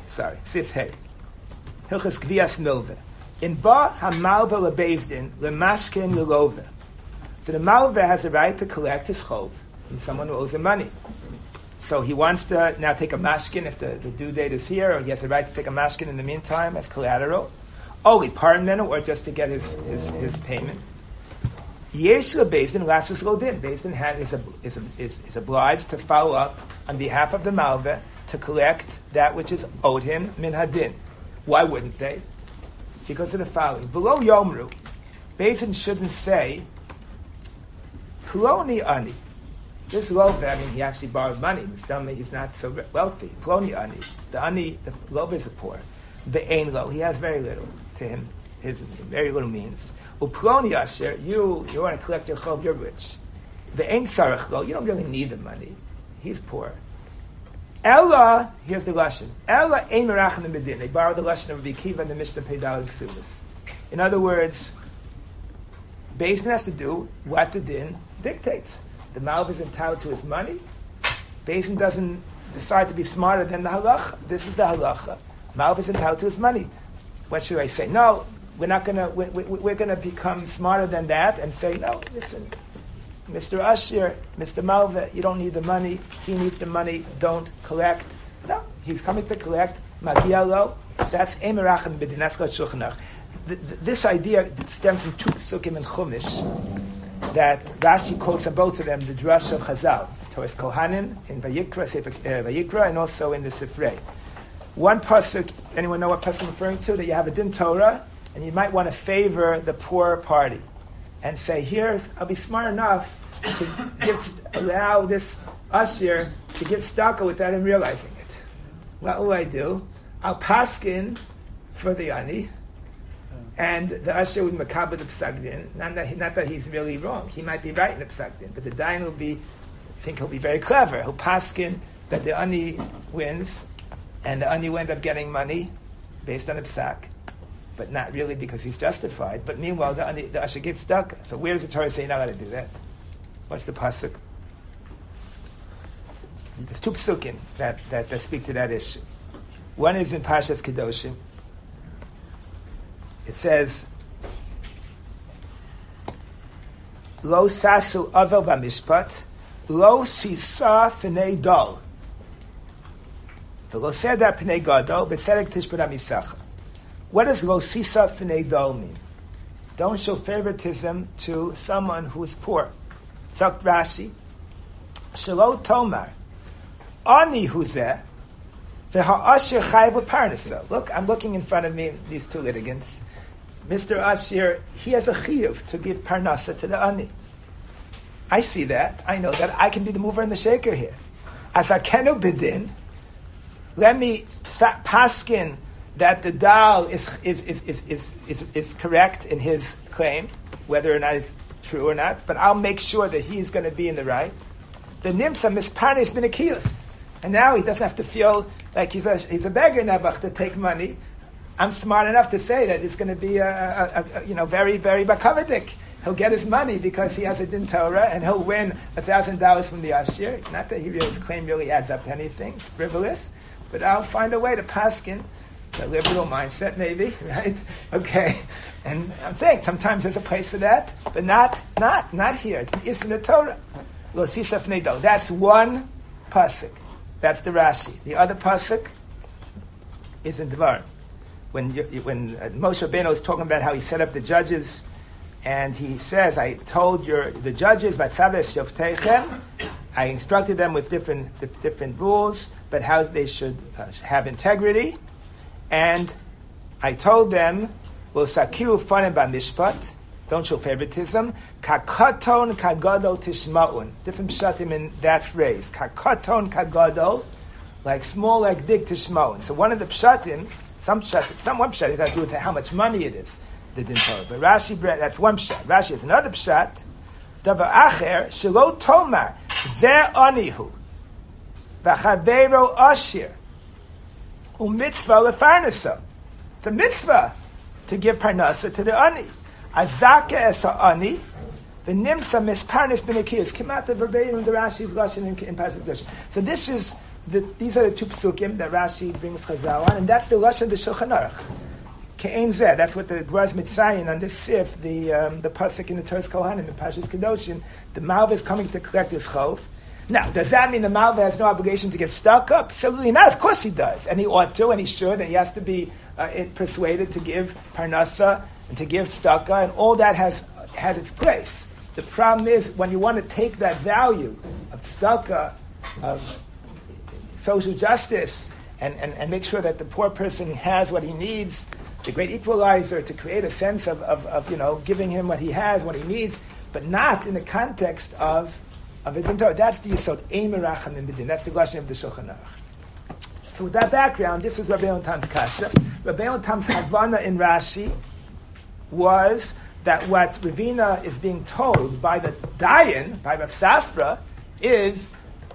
Hilchos Gvias Milveh. In Ba HaMalveh LeBezdin LeMashkin LeLoveh. So the Malveh has a right to collect his chov from someone who owes him money. So he wants to now take a mashkin if the due date is here, or he has a right to take a mashkin in the meantime as collateral. Only pardon or just to get his payment. Yesh LeBezdin Lasus Lodin. Bezdin is obliged to follow up on behalf of the Malveh to collect that which is owed him min hadin. Why wouldn't they? Because of the following. V'lo yomru. Bezdin shouldn't say, Ploni ani. This Love, I mean, he actually borrowed money. He's not so wealthy. Ploni ani. The ani, the Love is a poor. The ein lo, he has very little to him. His very little means. Uploni asher, you want to collect your chov, you're rich. The ein sarach lo, you don't really need the money. He's poor. Ella, here's the lashon. Ella ein merachim b'din. They borrowed the lashon of Rabbi Akiva and the Mishnah Pei Dalet Ksubas. In other words, Beis Din has to do what the din dictates. The Malv is entitled to his money. Beis Din doesn't decide to be smarter than the halacha. This is the halacha. Malv is entitled to his money. What should I say? No, we're not going to. We're going to become smarter than that and say, no, listen, Mr. Ashir, Mr. Malv, you don't need the money. He needs the money. Don't collect. No, he's coming to collect. Magia lo. That's emerachim b'din. That's called Shulchan Aruch. This idea stems from two psukim in Chumash that Rashi quotes on both of them, the Drush of Chazal, Toras Kohanim in Vayikra, and also in the Sifrei. One pasuk, anyone know what pasuk I'm referring to? That you have a din Torah, and you might want to favor the poor party, and say, I'll be smart enough to allow this Ashir to give tzedakah without him realizing it. What will I do? I'll paskin for the ani, and the Usher would makabed the psak din. Not that he's really wrong. He might be right in the psak din, but the dayan he'll be very clever. He'll paskin that the ani wins, and the ani will end up getting money based on the psak, but not really because he's justified. But meanwhile, the Usher gives stuck. So where does the Torah say you're not allowed to do that? What's the pasuk? There's two psukim that speak to that issue. One is in Parshas Kedoshim. It says, Lo sasu avel b'mishpat, lo sisa f'nei dol. Lo seda p'nei gadol, b'tzedek tishpat ha'misacha. What does lo sisa f'nei dol mean? Don't show favoritism to someone who is poor. Tzok Rashi, Shelo tomar, ani huzeh, v'ha'asher chayav v'parnasa. Look, I'm looking in front of me, these two litigants. Mr. Ashir, he has a chiyuv to give parnasa to the ani. I see that. I know that. I can be the mover and the shaker here. As a kenu bidin, let me paskin that the dal is correct in his claim, whether or not it's true or not. But I'll make sure that he's going to be in the right. The nimsa misparnes binakiyus. And now he doesn't have to feel like he's a beggar Nebuch to take money. I'm smart enough to say that it's going to be very, very bakavadik. He'll get his money because he has a din Torah, and he'll win $1,000 from the Ashir. Not that his claim really adds up to anything. It's frivolous. But I'll find a way to paskin. It's a liberal mindset, maybe, right? Okay. And I'm saying sometimes there's a place for that, but not here. It's in the Torah. Lo sisaf nedo. That's one pasuk. That's the Rashi. The other pasuk is in Dvarim. When Moshe Rabbeinu is talking about how he set up the judges, and he says, I told the judges, Vatzaves Yoftechem, I instructed them with different rules, but how they should have integrity. And I told them, Will sakiru fanim b'mishpat, don't show favoritism. Kakaton kagadol tishma'un. Different pshatim in that phrase. Kakaton kagadol, like small, like big tishma'un. So one of the pshatim, one pshat, has to do with how much money it is, the din Torah. But Rashi, that's one pshat. Rashi has another pshat. Davar acher, shelo tomar, ze anihu, v'chaveiro ashir, u'mitzvah lefarnasa. The mitzvah to give parnasa to the ani. Azaka es ani, v'nimsa misparnis b'nekiyos. Came out the verbatim, the Rashi's lashon in Parashat Kedoshim. So these are the two psukim that Rashi brings Chazal on, and that's the lashon of the Shulchan Aruch. Ke'en zeh. That's what the Graz Mitzayin on this sif, the pasuk in the Toras Kohanim in Parashat Kedoshim. The Malva is coming to collect his chov. Now, does that mean the Malva has no obligation to give tzedakah? Absolutely not. Of course he does, and he ought to, and he should, and he has to be persuaded to give parnasa and to give tzedakah, and all that has its place. The problem is when you want to take that value of tzedakah, of social justice, and make sure that the poor person has what he needs, the great equalizer, to create a sense of giving him what he has, what he needs, but not in the context of a din Torah. That's the yisod, ein merachamim b'din. That's the lashon of the Shulchan Aruch. So with that background, this is Rabbi Yontam's kasha. Rabbi Yontam's havana in Rashi was that what Ravina is being told by the Dayan, by Rav Safra, is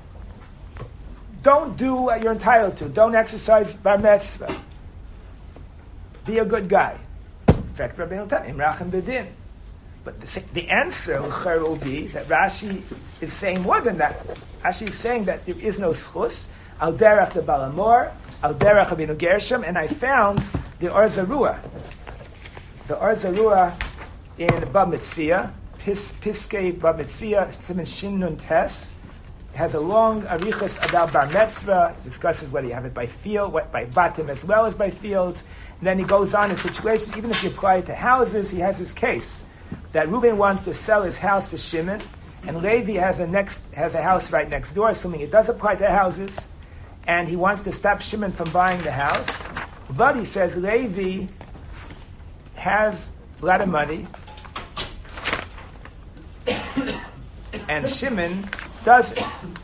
don't do what you're entitled to. Don't exercise bar mitzvah. Be a good guy. In fact, Rabbi Yontam, imrachem b'din. But the answer will be that Rashi is saying more than that. Rashi is saying that there is no schus, al derech the Balamor, al derech Avinu Gershom, and I found the Or Zarua. The Or Zarua in Bab Metzia, Piskei Bab Metzia, Siman Shin Nun Tes, has a long arichos about bar mitzvah, discusses whether you have it by field, by batim as well as by fields, and then he goes on in situations, even if you apply it to houses, he has his case. That Reuben wants to sell his house to Shimon, and Levi has a house right next door, assuming it does apply to houses, and he wants to stop Shimon from buying the house. But he says Levi has a lot of money, and Shimon doesn't.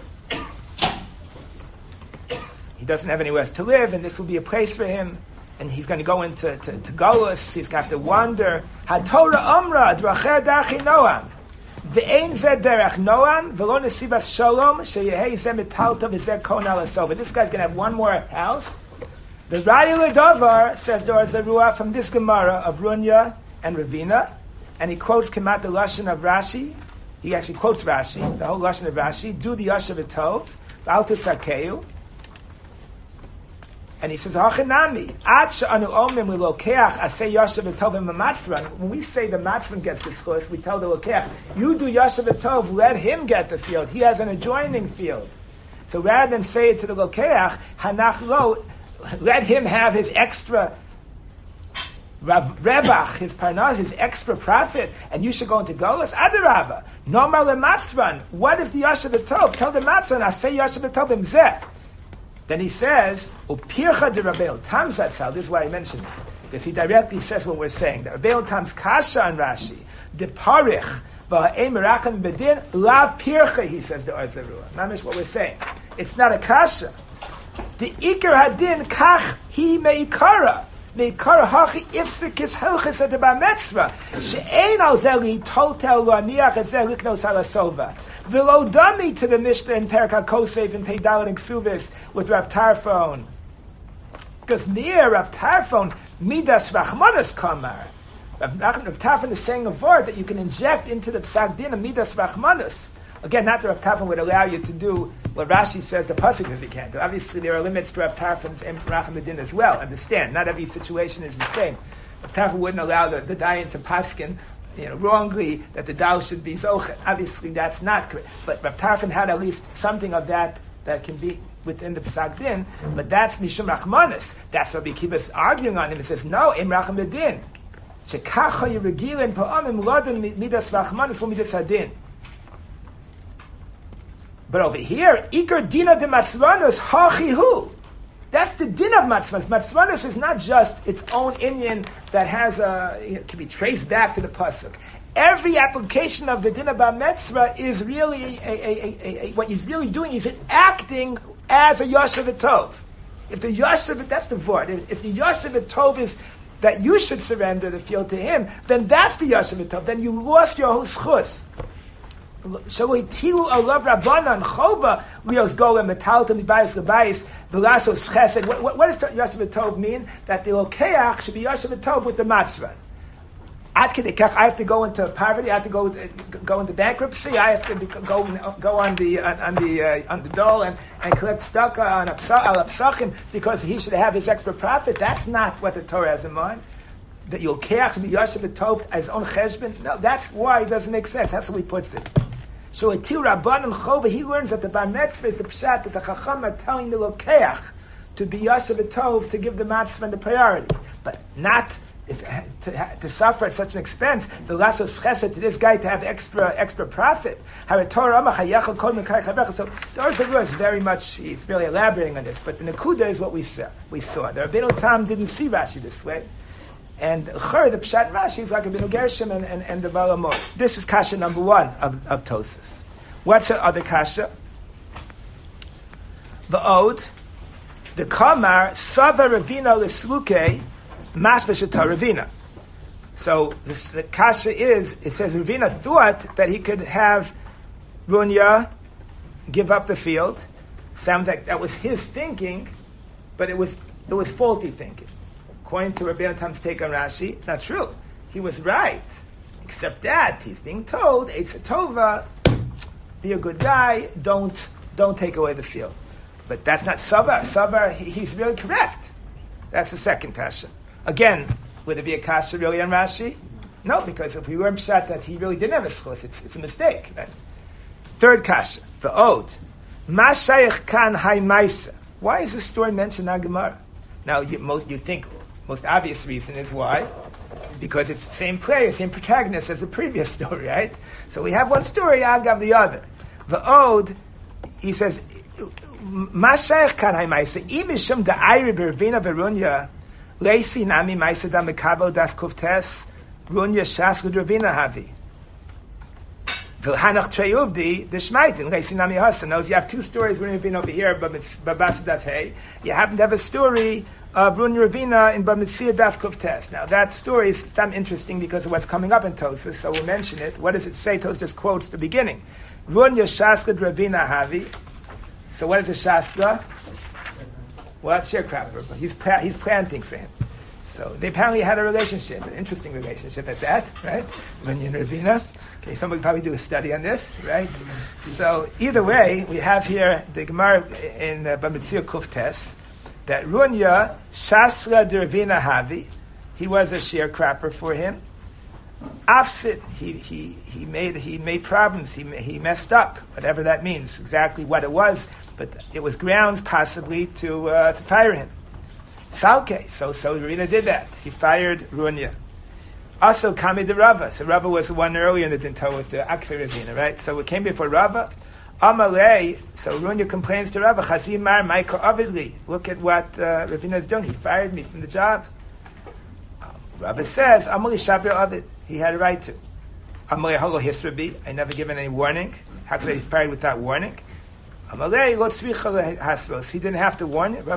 He doesn't have anywhere else to live, and this will be a place for him. And he's going to go into Golus. He's going to have to wander. HaTorah Amra Dracher Darchi Noam. Ve'ein zeh derech Noam v'lo nesivas shalom sheyehei zeh mitalta v'zeh kon alasova. This guy's going to have one more house. The Raya Ledavar says there is a ruah from this Gemara of Runya and Ravina, and he quotes Kemat the lashon of Rashi. He actually quotes Rashi, the whole lashon of Rashi. Do the yashav etov v'al tisakeu. And he says, "Hachinami, ad she'anu omim lilokeach asay yashav etovim mamatfran." When we say the matfran gets the schus, we tell the lokeach, "You do yashav etov, let him get the field. He has an adjoining field." So rather than say it to the lokeach, hanach lo, let him have his extra revach, his parnas, his extra profit, and you should go into Golus. Adarabba, nomar lematfran. What is the yashav etov? Tell the matfran, asay yashav etovim zeh. Then he says, "Upircha de Rabbeinu Tam Zatzal." This is why I mentioned it, because he directly says what we're saying. The Rabbeinu Tam's kasha on Rashi, de parich v'ha'ei merachem bedin lav pircha. He says the Or Zarua. Mamish what we're saying. It's not a kasha. The ikar hadin kach hi meikara. Meikara hachi ifsikis helchis at the bar mitzvah she'ein al zeli toltel lo aniach et zel liknos halasova. V'lo dami to the Mishnah in Perek HaKosef and Peidalin and Ksuvis with Rav Tarfon. Because near Rav Tarfon, Midas Rachmanas Kamar. Rav Tarfon is saying a word that you can inject into the Psak Din of Midas Rachmanas. Again, not that Rav Tarfon would allow you to do what Rashi says the pasuk that he can't do. Obviously, there are limits to Rav Tarfon's Racham Din as well. Understand, not every situation is the same. Rav Tarfon wouldn't allow the dayan to paskin, wrongly, that the dal should be zochet. Obviously, that's not correct. But Rav Tarfon had at least something of that can be within the Psak Din, but that's Mishum Rachmanis. That's what we keep us arguing on him. It says, no, Im Racham Din. Shekacha Yerigilin Pa'amim Lodin Midas Rachmanis for Midas Hadin. But over here, Iker Dina de Matzvanos Hachihu. That's the din of Matzvanos. Matzvanos is not just its own inyan that has can be traced back to the pasuk. Every application of the din of Mitzvah is really what he's really doing is acting as a Yoshev Tov. If the Yoshev, that's the word. If the Yoshev Tov is that you should surrender the field to him, then that's the Yoshev Tov. Then you lost your whole schus. Shaloitilu alav rabbanan chova lios golem metalta mibayis lebayis v'lasos chesed. What does Yoshev Tov mean? That the lokeach should be Yoshev Tov with the matzvah. I have to go into poverty. I have to go into bankruptcy. I have to go on the dole and collect tzedakah on al psachim because he should have his extra profit. That's not what the Torah has in mind. That you'll keach be Yoshev Tov as own cheshbon. No, that's why it doesn't make sense. That's how he puts it. So a Til Rabban and Chova, he learns that the Bar Mitzvah is the pshat that the Chacham are telling the lokeach to be Yoshev Tov to give the matzvah the priority, but not. To suffer at such an expense, the lasos chesed to this guy to have extra profit. So the Torah is very much, he's really elaborating on this, but the Nakuda is what we saw. The Rabbeinu Tam didn't see Rashi this way. And the Pshat Rashi is like Rabbeinu Gershom and the Balamot. This is Kasha number 1 of Tosas. What's the other Kasha? The Ode, the Kamar, Sava Ravina L'Sluke, Masbashata Ravina. So the kasha is, it says Ravina thought that he could have Runya give up the field. Sounds like that was his thinking, but it was faulty thinking. According to Rabbeinu Tam's take on Rashi, it's not true. He was right, except that he's being told, Eitz Tova, be a good guy, don't take away the field. But that's not Sava. Sava, he's really correct. That's the second kasha. Again, would it be a kasha really on Rashi? No, because if we were pshat that he really didn't have a schus, it's a mistake. Right? Third kasha, the Ode. Ma shayich kan hay maisa. Why is this story mentioned in Gemara? Now, you think most obvious reason is why? Because it's the same player, same protagonist as the previous story, right? So we have one story, agav the other. The Ode, he says, Ma shayich kan hay maisa. Imishum da'ayri bervina verunya. Leisi nami ma'isada mekabel daf kuftes runya shas gudravina havi. V'hanach treyuvdi d'shmaitin leisi nami hasan. Now, if you have two stories, Runya Ravina over here, babasa daf hey, you happen to have a story of Runya Ravina in Bamitzia daf kuftes. Now, that story is damn interesting because of what's coming up in Tosas, so we'll mention it. What does it say? Tosas just quotes the beginning. Runya shas gudravina havi. So, what is a shasla? Well, that's sharecropper, but he's planting for him. So they apparently had a relationship, an interesting relationship at that, right? Runya and Ravina. Okay, somebody probably do a study on this, right? So either way, we have here the Gemara in Bamitzia Kuftes that Runya Shasla de Ravina Havi, he was a sharecropper for him. Afsit, he made problems. He messed up, whatever that means, exactly what it was. But it was grounds possibly to fire him. Salke, so Ravina did that. He fired Runya. Also, Kami de Rava. So Rava was the one earlier in the Dinto with the Akfi Ravina, right? So it came before Rava. Amalei, so Runya complains to Rava, Chazimar Maika Avidli. Look at what Ravina is doing. He fired me from the job. Rava says, Amali Shabir Avid. He had a right to. Amalei Holo Hisrabi. I never given any warning. How could I be fired without warning? He didn't have to warn it. A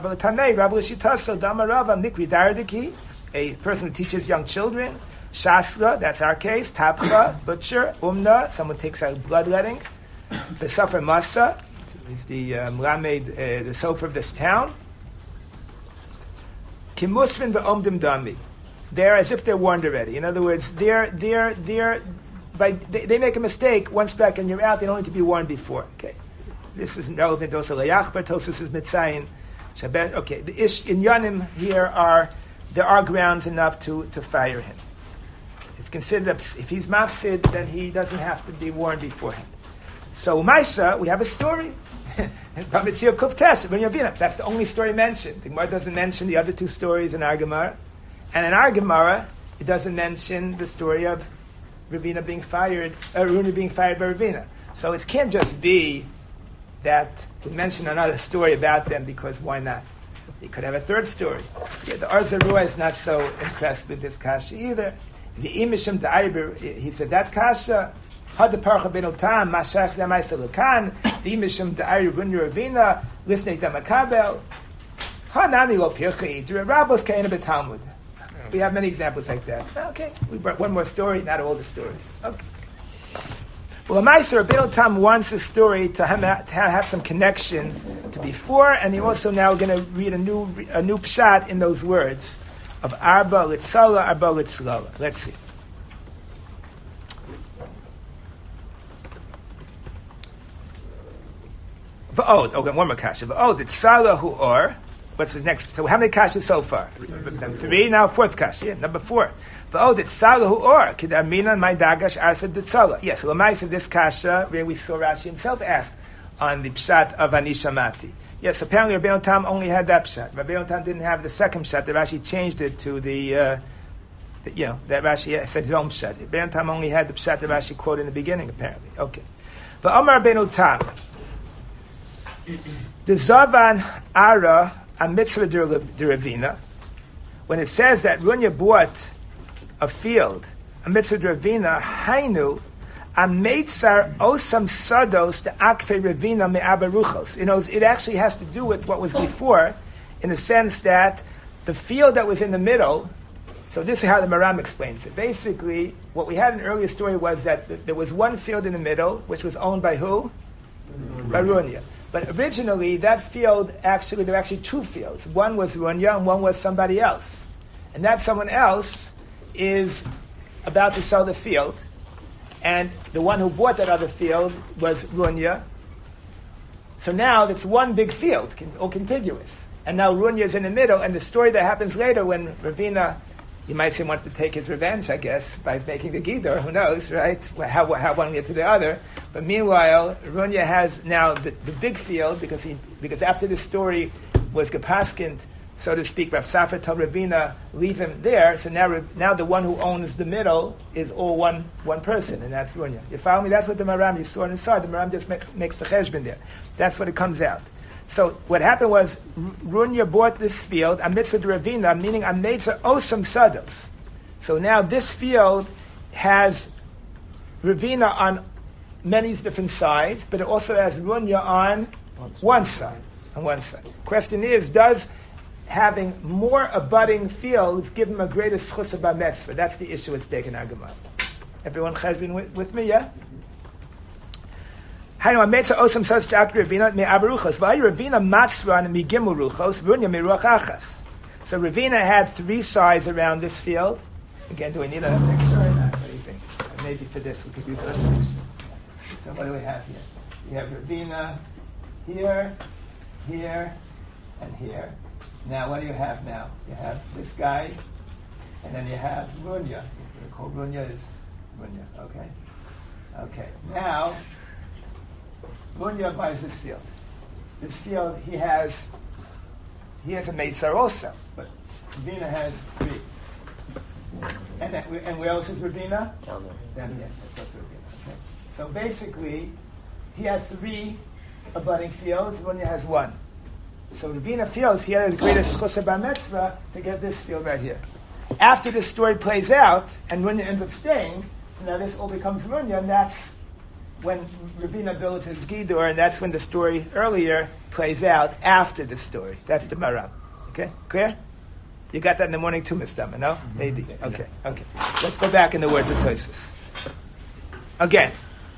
person who teaches young children. Shasla, that's our case. Tapcha, butcher. Umna, someone takes out bloodletting. the Sofer Masa. He's the Mlamed, the Sofer of this town. Kimusvin ve'omdim dami. They're as if they're warned already. In other words, they make a mistake once back and you're out. They don't need to be warned before. Okay, this is relevant also. Layachbar Tosus is Mitzayin. Shabbat. Okay, the in Yanim here there are grounds enough to fire him. It's considered if he's mafsid, then he doesn't have to be warned beforehand. So Maisa, we have a story. That's the only story mentioned. The Gemara doesn't mention the other two stories in our Gemara. And in our Gemara, it doesn't mention the story of Ravina being fired, Runi being fired by Ravina. So it can't just be that to mention another story about them, because why not? You could have a third story. Yeah, the Arzarua is not so impressed with this kasha either. The Imishim Da'ibir, he said that kasha, Had the Parcha Ben Otam, Mashach Zamaisa Lakan, the Imishim Da'ibir Runi Ravina, listening to Makabel, Hanami Lo Pirchi, Rabos Kaina Betalmud. We have many examples like that. Okay, we brought one more story, not all the stories. Okay. Well, Meister Rabbeinu Tam wants a story to have some connection to before, and he also now going to read a new pshat in those words of Arba Litzala, Arba Litzlala. Let's see. V'od, okay, one more kasha. V'od Litzala Hu Or. What's the next? So how many kashas so far? 3, now fourth kasha. Yeah, number 4. V'od Litzala Hu Or. Kidamina my dagash arsa Litzala. Yes, so Lamais of this kasha, where we saw Rashi himself ask on the pshat of Anishamati. Yes, apparently Rabbeinu Tam only had that pshat. Rabbeinu Tam didn't have the second pshat. The Rashi changed it to that Rashi said his own pshat. Rabbeinu Tam only had the pshat that Rashi quoted in the beginning, apparently. Okay. But Omar Rabbeinu Tam, the Zavan Ara a mitzvah de Ravina, when it says that Runya bought a field, a mitzvah de Ravina, Hainu, a meitzar osam sados de akfe Ravina me abaruchos. You know, it actually has to do with what was before, in the sense that the field that was in the middle. So this is how the Maram explains it. Basically, what we had in an earlier story was that there was one field in the middle, which was owned by who? By Runya. But originally, that field, there were actually 2 fields. One was Runya and one was somebody else. And that someone else is about to sell the field. And the one who bought that other field was Runya. So now it's one big field, all contiguous. And now Runya is in the middle. And the story that happens later when Ravina, you might say, wants to take his revenge, I guess, by making the Gidor. Who knows, right? How one gets to the other. But meanwhile, Runya has now the big field, because after this story was Gepaskint, so to speak, Rav Safra told Ravina, leave him there. So now the one who owns the middle is all one person, and that's Runya. You follow me? That's what the Maram, you saw on the side. The Maram just makes the cheshbon there. That's what it comes out. So what happened was Runya bought this field, a mitzvah de Ravina, meaning a mitzvah osam sados. So now this field has Ravina on many different sides, but it also has Runya on one side. Question is, does having more abutting fields give him a greater schus about mitzvah? That's the issue it's taken our Gemara. Everyone has been with me, yeah? Ravina So Ravina had 3 sides around this field. Again, do we need a picture or not? What do you think? Maybe for this we could do another picture. So what do we have here? We have Ravina here, here, and here. Now what do you have now? You have this guy, and then you have Runya. We're called Runya is Runya, okay? Okay, now Runya buys this field. This field, he has a Meitzar also, but Ravina has 3. And where else is Ravina? Down here. That's also Ravina. Okay. So basically, he has 3 abutting fields. Runya has 1. So Ravina feels he had the greatest chus bar mitzvah to get this field right here. After this story plays out, and Runya ends up staying, so now this all becomes Runya, and that's when Ravina builds his Gidor, and that's when the story earlier plays out after the story. That's the Maram. Okay? Clear? You got that in the morning too, Mr. Dama, no? Maybe. Okay. Let's go back in the words of Tosfos. Again.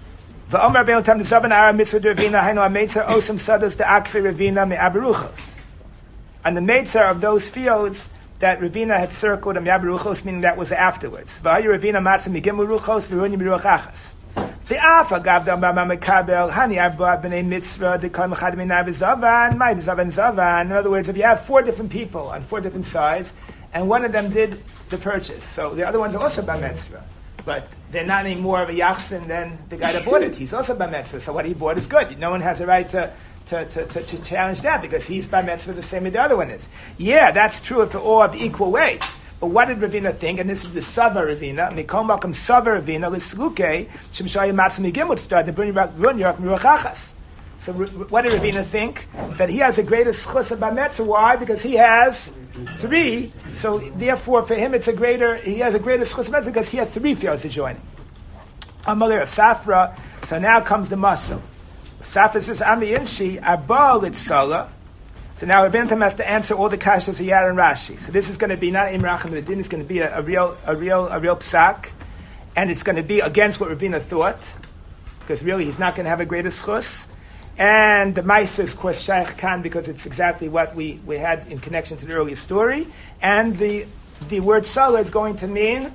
V'omer Rabbeinu Tam Zavan Ara Mitzvah Ravina Hainu Ameitzer Osam Sados De'akfi Ravina Me'aberuchos. On the Meitzer of those fields that Ravina had circled a Me'aberuchos, meaning that was afterwards. V'ayu Ravina Matzah Migim Ruchos V'runya Miruach Achas. V'afa Gavdam Bama Mekabel Hani Arba B'nei Mitzvah De'kol Mechad Minai V'zavan Mai Zavan Zavan. In other words, if you have 4 different people on 4 different sides, and one of them did the purchase, so the other ones are also Bar Mitzvah. But they're not any more of a yachsin than the guy that bought it. He's also bar mitzvah, so what he bought is good. No one has a right to challenge that because he's bar mitzvah the same as the other one is. Yeah, that's true if they're all of equal weight. But what did Ravina think? And this is the Sava Ravina. Mikol Malkum Sava Ravina l'sluke shemshayim matzah migimut start the brunyark miruachachas. So what did Ravina think? That he has a greater schus of bar mitzvah. Why? Because he has 3. So therefore, for him, he has a greater schus of mitzvah because he has 3 fields to join. Amalir of Safra. So now comes the muscle. Safra says, Ami Inshi, Arbal Itzala. So now Rabbeinu Tam has to answer all the kashas of Yad and Rashi. So this is going to be not Imrachim L'Din, it's going to be a real psak. And it's going to be against what Ravina thought. Because really, he's not going to have a greater schus. And the Maisa is, of course, Shaykh Khan, because it's exactly what we had in connection to the earlier story. And the word Sala is going to mean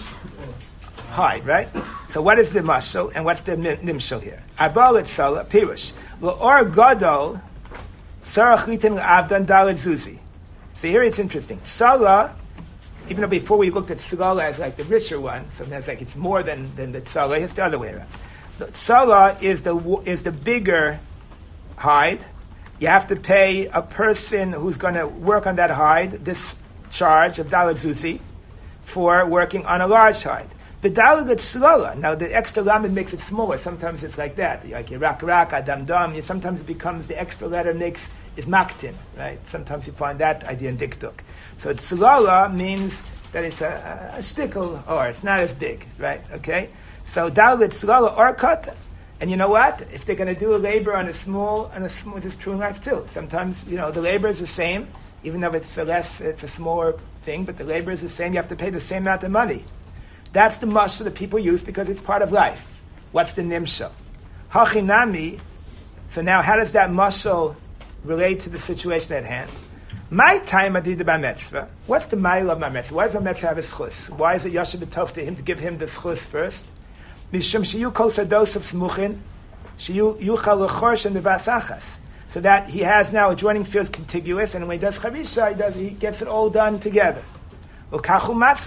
hide, right? So what is the mashal and what's the nimshal here? Arbal et Sala, Pirush. L'or gadol, sarach litin avdan dalet zuzi. So here it's interesting. Sala, even though before we looked at Sala as like the richer one, so that's like it's more than the Sala, it's the other way around. The Sala is the bigger hide. You have to pay a person who's going to work on that hide this charge of dalet zuzi for working on a large hide. The dalet tzlala. Now the extra lamed makes it smaller. Sometimes it's like that. Like rak adam dam. Sometimes it becomes the extra letter is maktin, right? Sometimes you find that idea in diktuk. So tzlala means that it's a shtickle or it's not as big, right? Okay. So dalet tzlala or cut. And you know what? If they're going to do a labor on a small, this is true in life too. Sometimes, the labor is the same, even though it's a smaller thing, but the labor is the same. You have to pay the same amount of money. That's the mashal that people use because it's part of life. What's the nimshal? Hachinami. So now, how does that mashal relate to the situation at hand? My time adid bar mitzvah. What's the mile of bar mitzvah? Why does bar mitzvah have a schus? Why is it yashav b'tov to him to give him the schus first? Mishum shiyu kol sados of smuchin, shiyu yuchal lechorsh and nevasachas. So that he has now adjoining fields contiguous, and when he does chavisha, he gets it all done together. So the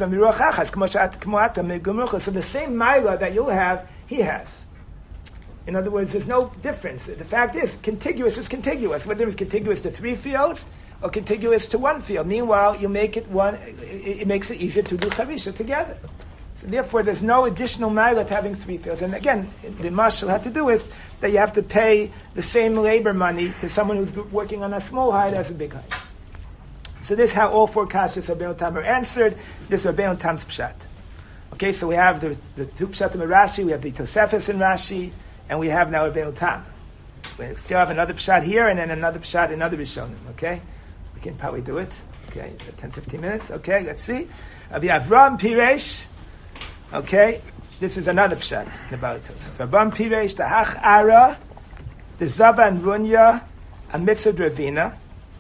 same maila that you'll have, he has. In other words, there's no difference. The fact is, contiguous is contiguous. Whether it's contiguous to 3 fields or contiguous to 1 field. Meanwhile, you make it one. It makes it easier to do chavisha together. So therefore, there's no additional ma'alat having 3 fields. And again, the mashal had to do with that you have to pay the same labor money to someone who's working on a small hide as a big hide. So this is how all 4 kashas of Rabbeinu Tam are answered. This is Rabbeinu Tam's pshat. Okay, so we have the 2 pshatim in Rashi, we have the Tosefes in Rashi, and we have now Rabbeinu Tam. We still have another pshat here, and then another pshat in another Rishonim. Okay, we can probably do it. Okay, 10-15 minutes. Okay, let's see. We have Avram Piresh. Okay, this is another pshat in the Balitos. So Avram Piresh, the Hach Ara, the Zavan Runya, a Mitzvah Ravina.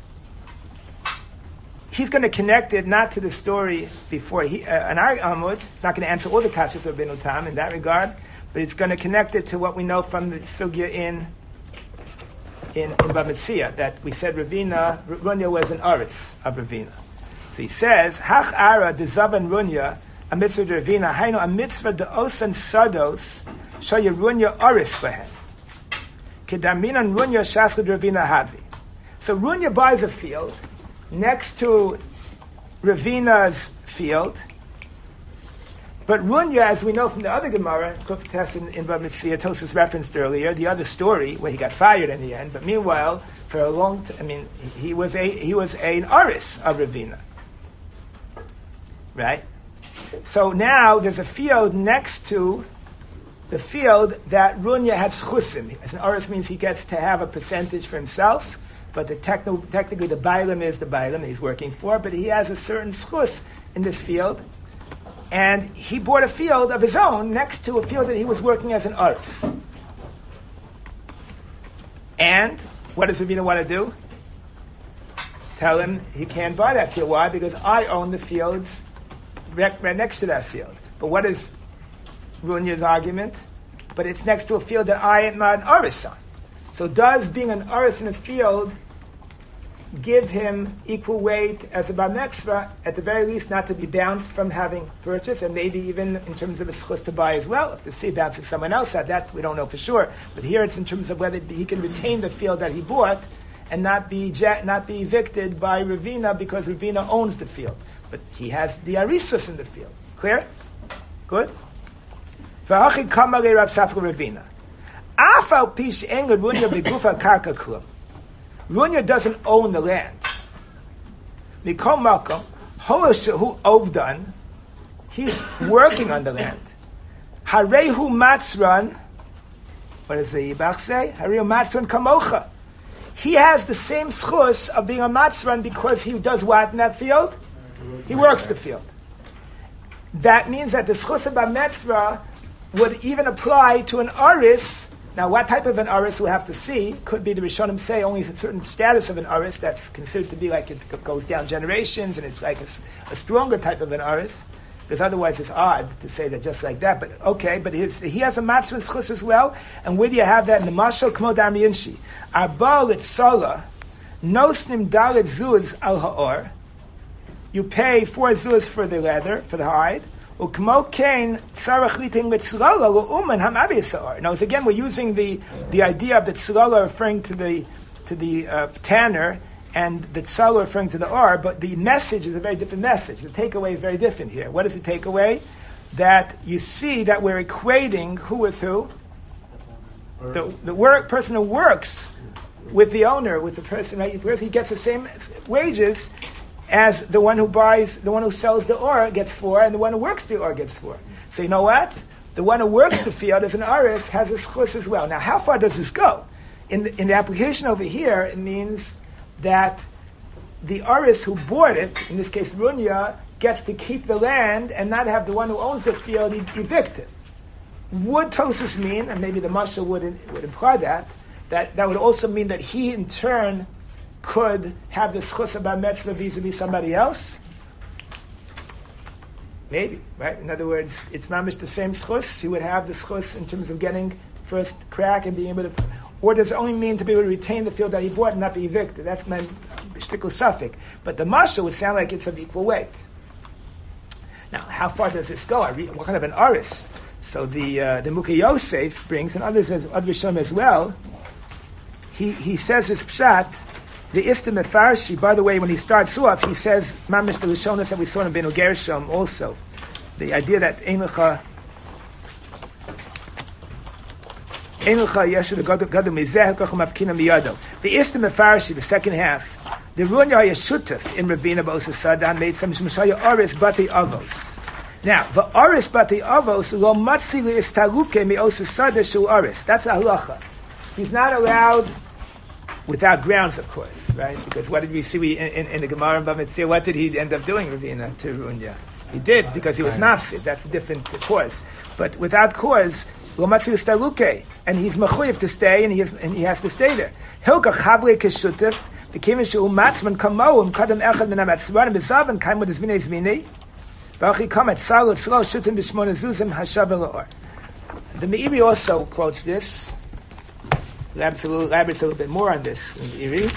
He's going to connect it not to the story before an Amud. It's not going to answer all the kashas of Rabbeinu Tam in that regard, but it's going to connect it to what we know from the sugya in Bava Metzia, that we said Runya was an aris of Ravina. So he says, Hach Ara de Zavan Runya, a mitzvah de Ravina, Hainu a mitzvah de Osan Sados, Shaya Runya aris behem. Kedaminan Runya Shaskad Ravina Hadvi. So Runya buys a field next to Ravina's field. But Runya, as we know from the other Gemara, Kuftes in Bava Metzia, Tosas referenced earlier, the other story where he got fired in the end. But meanwhile, for a long time, he was an aris of Ravina, right? So now there's a field next to the field that Runya had schusim. As an aris means he gets to have a percentage for himself. But technically the bailam is the bailam he's working for, but he has a certain schus in this field. And he bought a field of his own next to a field that he was working as an aris. And what does Ravina want to do? Tell him he can't buy that field. Why? Because I own the fields right next to that field. But what is Runya's argument? But it's next to a field that I am not an aris on. So does being an aris in a field give him equal weight as a bar mitzvah, at the very least not to be bounced from having purchased, and maybe even in terms of a schus to buy as well? If the seed bounces someone else at that, we don't know for sure. But here it's in terms of whether he can retain the field that he bought and not be evicted by Ravina because Ravina owns the field. But he has the arisus in the field. Clear? Good? V'hachi kamare Rav Safra Ravina. Afal pish en Runya begufa karka klum. Runya doesn't own the land. Mikol Malkom, Hoeshehu Ovdan, he's working on the land. Harehu Matzran, what does the Yibach say? Harehu Matzran Kamocha. He has the same schus of being a Matzran because he does what in that field? He works the field. That means that the schus of Matzra would even apply to an aris. Now, what type of an aris we'll have to see. Could be the Rishonim say only a certain status of an aris that's considered to be like it goes down generations and it's like a stronger type of an aris. Because otherwise it's odd to say that just like that. But okay, but he has a matzvah schus as well. And where do you have that? In the Mashal Kmo Dam Yinshi. Arbal Itzala, Nosnim Dalet Zuz Al Ha'or. You pay 4 zuz for the leather, for the hide. Now, again, we're using the idea of the tzlala referring to the tanner and the tzala referring to the or, but the message is a very different message. The takeaway is very different here. What is the takeaway? That you see that we're equating who with who? The person who works with the owner, with the person, right? He gets the same wages as the one who buys, the one who sells the or gets 4, and the one who works the or gets 4. So you know what? The one who works the field as an aris has a schus as well. Now, how far does this go? In the application over here, it means that the aris who bought it, in this case Runya, gets to keep the land and not have the one who owns the field evicted. Would Tosus mean, and maybe the mashal would imply that would also mean that he in turn could have the schus about mitzvah vis-a-vis somebody else? Maybe, right? In other words, it's mamish the same schus. He would have the schus in terms of getting first crack and being able to, or does it only mean to be able to retain the field that he bought and not be evicted? That's my shtickle suffix. But the mashal would sound like it's of equal weight. Now, how far does this go? What kind of an aris? So the Mukhe Yosef brings, and others Rishonim as well, he says his pshat. The Istim Mefarshi, by the way, when he starts off, he says, Mamish the Rishonos that we saw in Benu Gershom also. The idea that Einucha Yeshu Gadu Mizeh Kochum Avkina Miyado. The Istim Mefarshi, the second half, the Runya Yeshutef in Ravina Bosa Sadan made some Shmashaya Oris Bati Avos. Now, the Oris Bati Avos lo matzi li istaluke mi Osa Sada Shu Oris. That's a halacha. He's not allowed without grounds, of course, right? Because what did we see in the Gemara and Bamitzir? What did he end up doing, Ravina, to Runya? He did, because he was nafsid. That's a different cause. But without cause, lo matzi staluke, and he's mechuyev to stay, and he has to stay there. Hilka chavle keshutif, the kivin shu matzman kamoum kadam echad min hamatzvarim bezavan kaim with his vinei zvini. V'achi kamet salut shlo shutim b'shmona zuzim hashav elor. The Meiri also quotes this. Elaborates a little bit more on this in the Iri.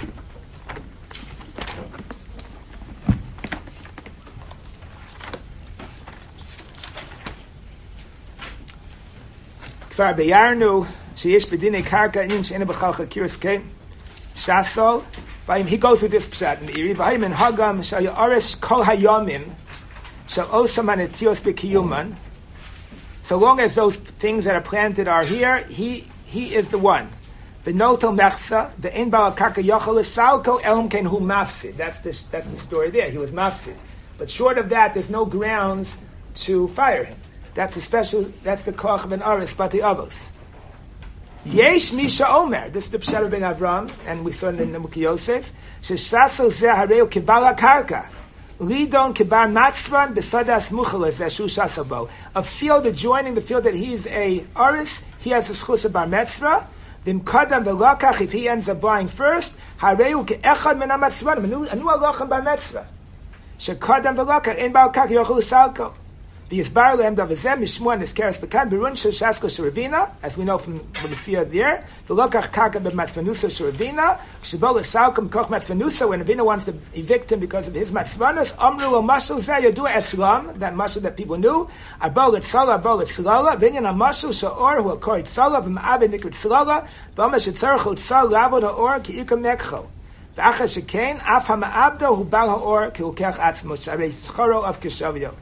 Kfar beyarnu sheyesh bedinei karka inin she'ena b'chal chakiras kein shasol. He goes with this pshat in the Iri. V'ayim en hagam shal yares kol hayomim shal osam hanetios b'kiyuman. So long as those things that are planted are here, he is the one. The noto mechsa, the ein bal karka yochel salko elum ken hu mafsid. That's the story there. He was mafsid, but short of that, there's no grounds to fire him. That's the koch of an aris bati avos. Yesh misha omer. This is the pshat of Ben Avram, and we saw it in the Mukhe Yosef. Shesaso zeh hareu kibala karka. Lidon kibar matzvan besadas muchalas ashu shasabo. A field adjoining the field that he's a aris, he has a schus of bar metzvah. V'imkadam v'lokach, if he ends up buying first, hareu ke'echad min ha'matzvanim, anu halochem bar-mitzvah. Shekadam v'lokach, ein bar-kach yochel usalko. V'yizbar lehem davazem, mishmua niskeres bekan, berun shel shasko sheravina, as we know from the fear there, v'lokach karka b'matzvanusa sheravina, shebo l'salko m'koch matzvanusa, when Ravina wants to evict him because of his matzvanus, omru lo mashal zeh yodua etzlam, that mashal that people knew, arbol etzala, v'inyan ha-mashal sha'or, hu akor etzala, v'ma'abe nikr etzala, v'oma shetzarech etzala, lavod ha'or, ki'ika mekcho. V'achas shekain, af ha-ma'abdo, hu bal ha'or, ki'ukech atzmo, sharei schoro of kishavyo.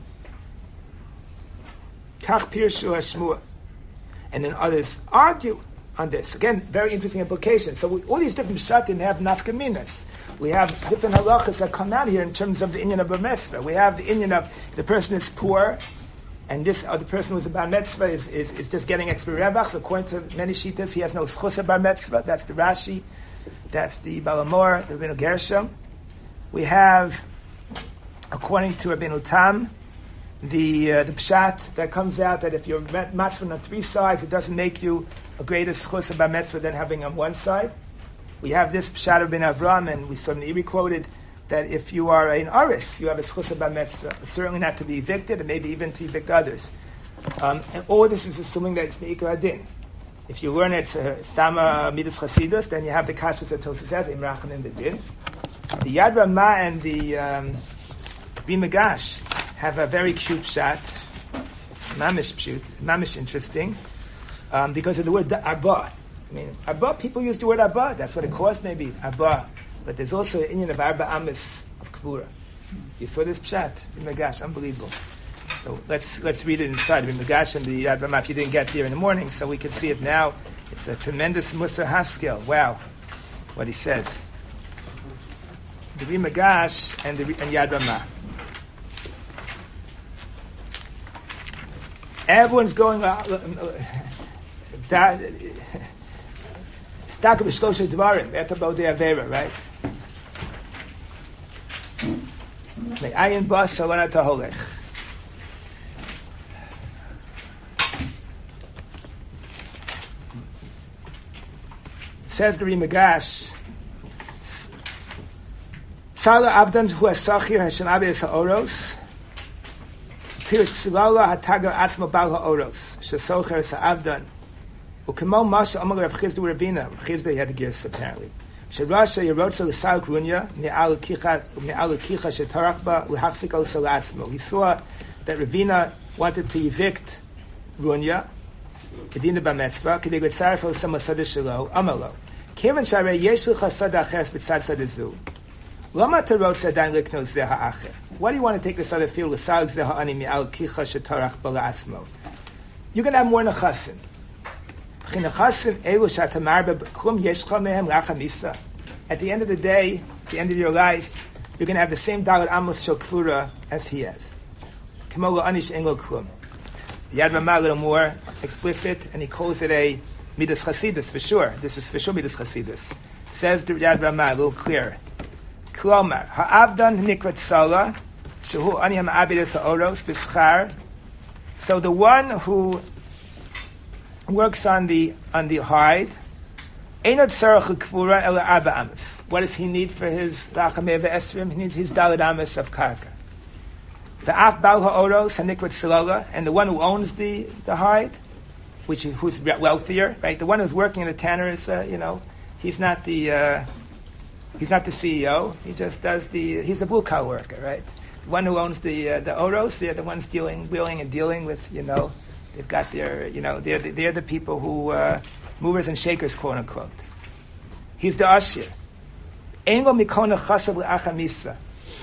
Kach pirshu hashmua. And then others argue on this. Again, very interesting implications. So all these different shatim have nafkaminas. We have different halachas that come out here in terms of the inyan of bar mitzvah. We have the inyan of the person is poor, and this other person who's a bar mitzvah is just getting extra rebachs. According to many shittas, he has no schus of bar mitzvah. That's the Rashi. That's the Balamor, the Rabbeinu Gershom. We have, according to Rabbeinu Tam, the pshat that comes out that if you're matzvah on three sides, it doesn't make you a greater schus of bar mitzvah than having on one side. We have this pshat of Ben Avram, and we saw Iri quoted that if you are an aris, you have a schus of bar mitzvah, certainly not to be evicted, and maybe even to evict others. And all this is assuming that it's meikar adin. If you learn it stama midas chasidus, then you have the kashas that Tosfos says imrachan in the din. The Yad Ramah and the Rimagash have a very cute pshat, mamish interesting, because of the word arba. I mean, arba, people use the word arba, that's what it costs maybe, arba. But there's also an inyan of arba amis of kvura. You saw this pshat, Rimagash, unbelievable. So let's read it inside, Rimagash and the Yad Ramah, if you didn't get there in the morning, so we can see it now. It's a tremendous Musar Haskel. Wow, what he says. The Rimagash and Yad Ramah. Everyone's going Staka b'shkosha dvarim et bodei avera, right? Me'ayin bas salana taholech. Says the Rimagash, Tzala avdan hu asachir hashem abes ha'oros. Pirtzilala hatagar atma bal ha'oros shesocher sa'avdan ukemo masha amar Rav Chizda Ravina. Rav Chizda, he had the gears apparently. Sherasha yerotza l'sal grunya me'al kicha shetarach ba l'hafsik al salatzmo. He saw that Ravina wanted to evict Runya Medina bar mitzvah k'dei b'tzaref al sama sada shelo amalo kevan sharei yesh l'cha sada acheres b'tzad sada zu. Lama tarot adayin liknos zeh ha'acher. Why do you want to take this other field? L'sal zeh ha'ani mi'al kicha shetarach ba la'atzmo. You're going to have more nechasim. At the end of the day, at the end of your life, you're going to have the same Dalet Amos Shel Kfura as he has. The Yad Ramah a little more explicit, and he calls it a Midas Chasidus, for sure. This is for sure Midas Chasidus. Says the Yad Ramah a little clearer. Klomar, ha'avdan nikrat sala, shehu ani ha'ma'abidas ha'oros, b'fchar. So the one who works on the hide, Einot Sarach Kfura Ela Arba Amas. What does he need for his Rachamei Ve'esrim? He needs his Daled Amas of Karka. The Af Bal Ha'oros Hanikrat Silala, and the one who owns the hide, who's wealthier, right? The one who's working in the tanner is, he's not the CEO. He just does he's a blue collar worker, right? The one who owns the Oros, they're the ones wheeling and dealing with, they've got their, they're the people who, movers and shakers, quote unquote. He's the Ashir. Engo mikona chasav le'achamisa.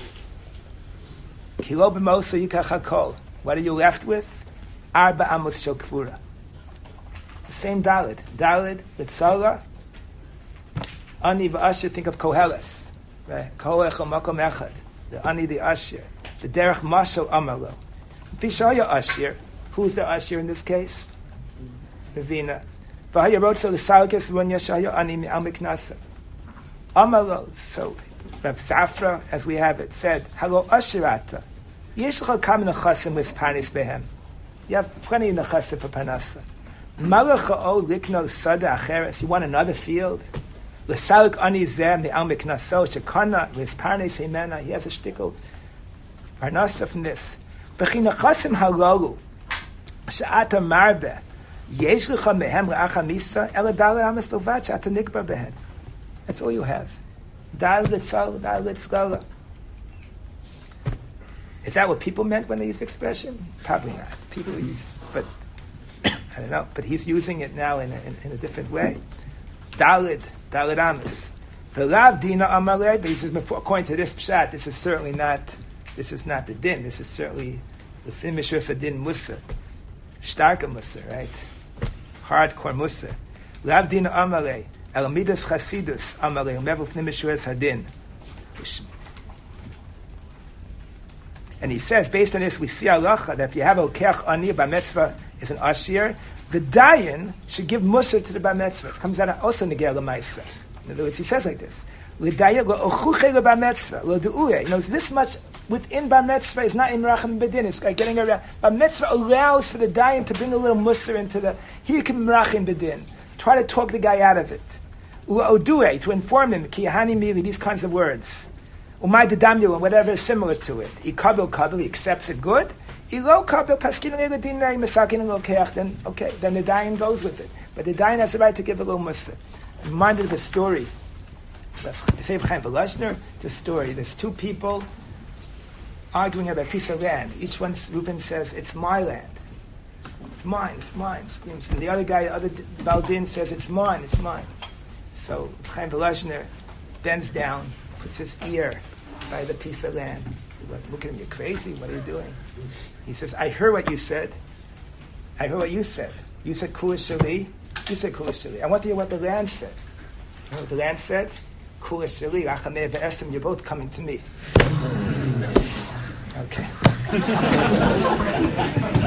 Kilo b'mosa yikach hakol. What are you left with? Arba amos shel kfura. The same Dalid. Dalid, B'tzala, Ani v'Ashir, think of Koheles. Right? Kohelech makom echad. The Ani, the Ashir. The Derech Mashal Amalo. V'shaya Ashir. Who's the Ashir in this case? Ravina. V'hayarotza l'salkes runya shaya ani mi'al miknasa. Amalo. So Rav Safra, as we have it, said, Halo Ashirata. Yesh l'cha kam nechasim with panis behem. You have plenty of nechasim for panasa. Malacha'o likno sada acheres. You want another field? L'salik ani zem the al miknaso shekana l'isparnes himena. He has a shtickle parnasa from this. B'chinachasim halalu she'ata marbe yesh lecha mehem le'acha misa ela dalei amas b'vad she'ata nikba behen. That's all you have. Dal litzal, dal litzgala. Is that what people meant when they used the expression? Probably not. People use, but I don't know. But he's using it now in a different way. Dalid amis. V'lav dina amalei. But he says, according to this pshat, this is certainly not. This is not the din. This is certainly the finishers of din musa, starka musa, right? Hardcore musa. Lav dina amalei. Elamidas chasidus amalei. Umevu finishers hadin. And he says, based on this, we see halacha that if you have a keach ani, bar mitzvah is an ashir, the dayan should give musar to the bar mitzvah. It comes out of also negel l'maisa. In other words, he says like this: l'dayan lo bar mitzvah lo du'uye. You know, this much within bar mitzvah is not in merachim bedin. It's like getting around. Bar mitzvah allows for the dayan to bring a little musar into the. Here you can merachim bedin. Try to talk the guy out of it. U'odu'e, to inform him ki yahani mili, these kinds of words. Umay dedamyu, and whatever is similar to it. Ikabel, he accepts it good. Ilo kabel, paskin le'edinei, mesakin le'okeach, then the dayan goes with it. But the dayan has the right to give a little musa. I'm reminded of a story. Seif Chaim Volozhner, the story. There's two people arguing about a piece of land. Each one, Reuben says, it's my land. It's mine, screams. And the other guy, other Baldin says, it's mine. So Chaim Volozhner bends down, puts his ear by the piece of land. Look at him, you're crazy, what are you doing? He says, I heard what you said. You said Kula Shali. You said Kula Shali. I want to hear what the land said. You know what the land said? Kula Shali, Achamei Ve'esem, you're both coming to me. Okay.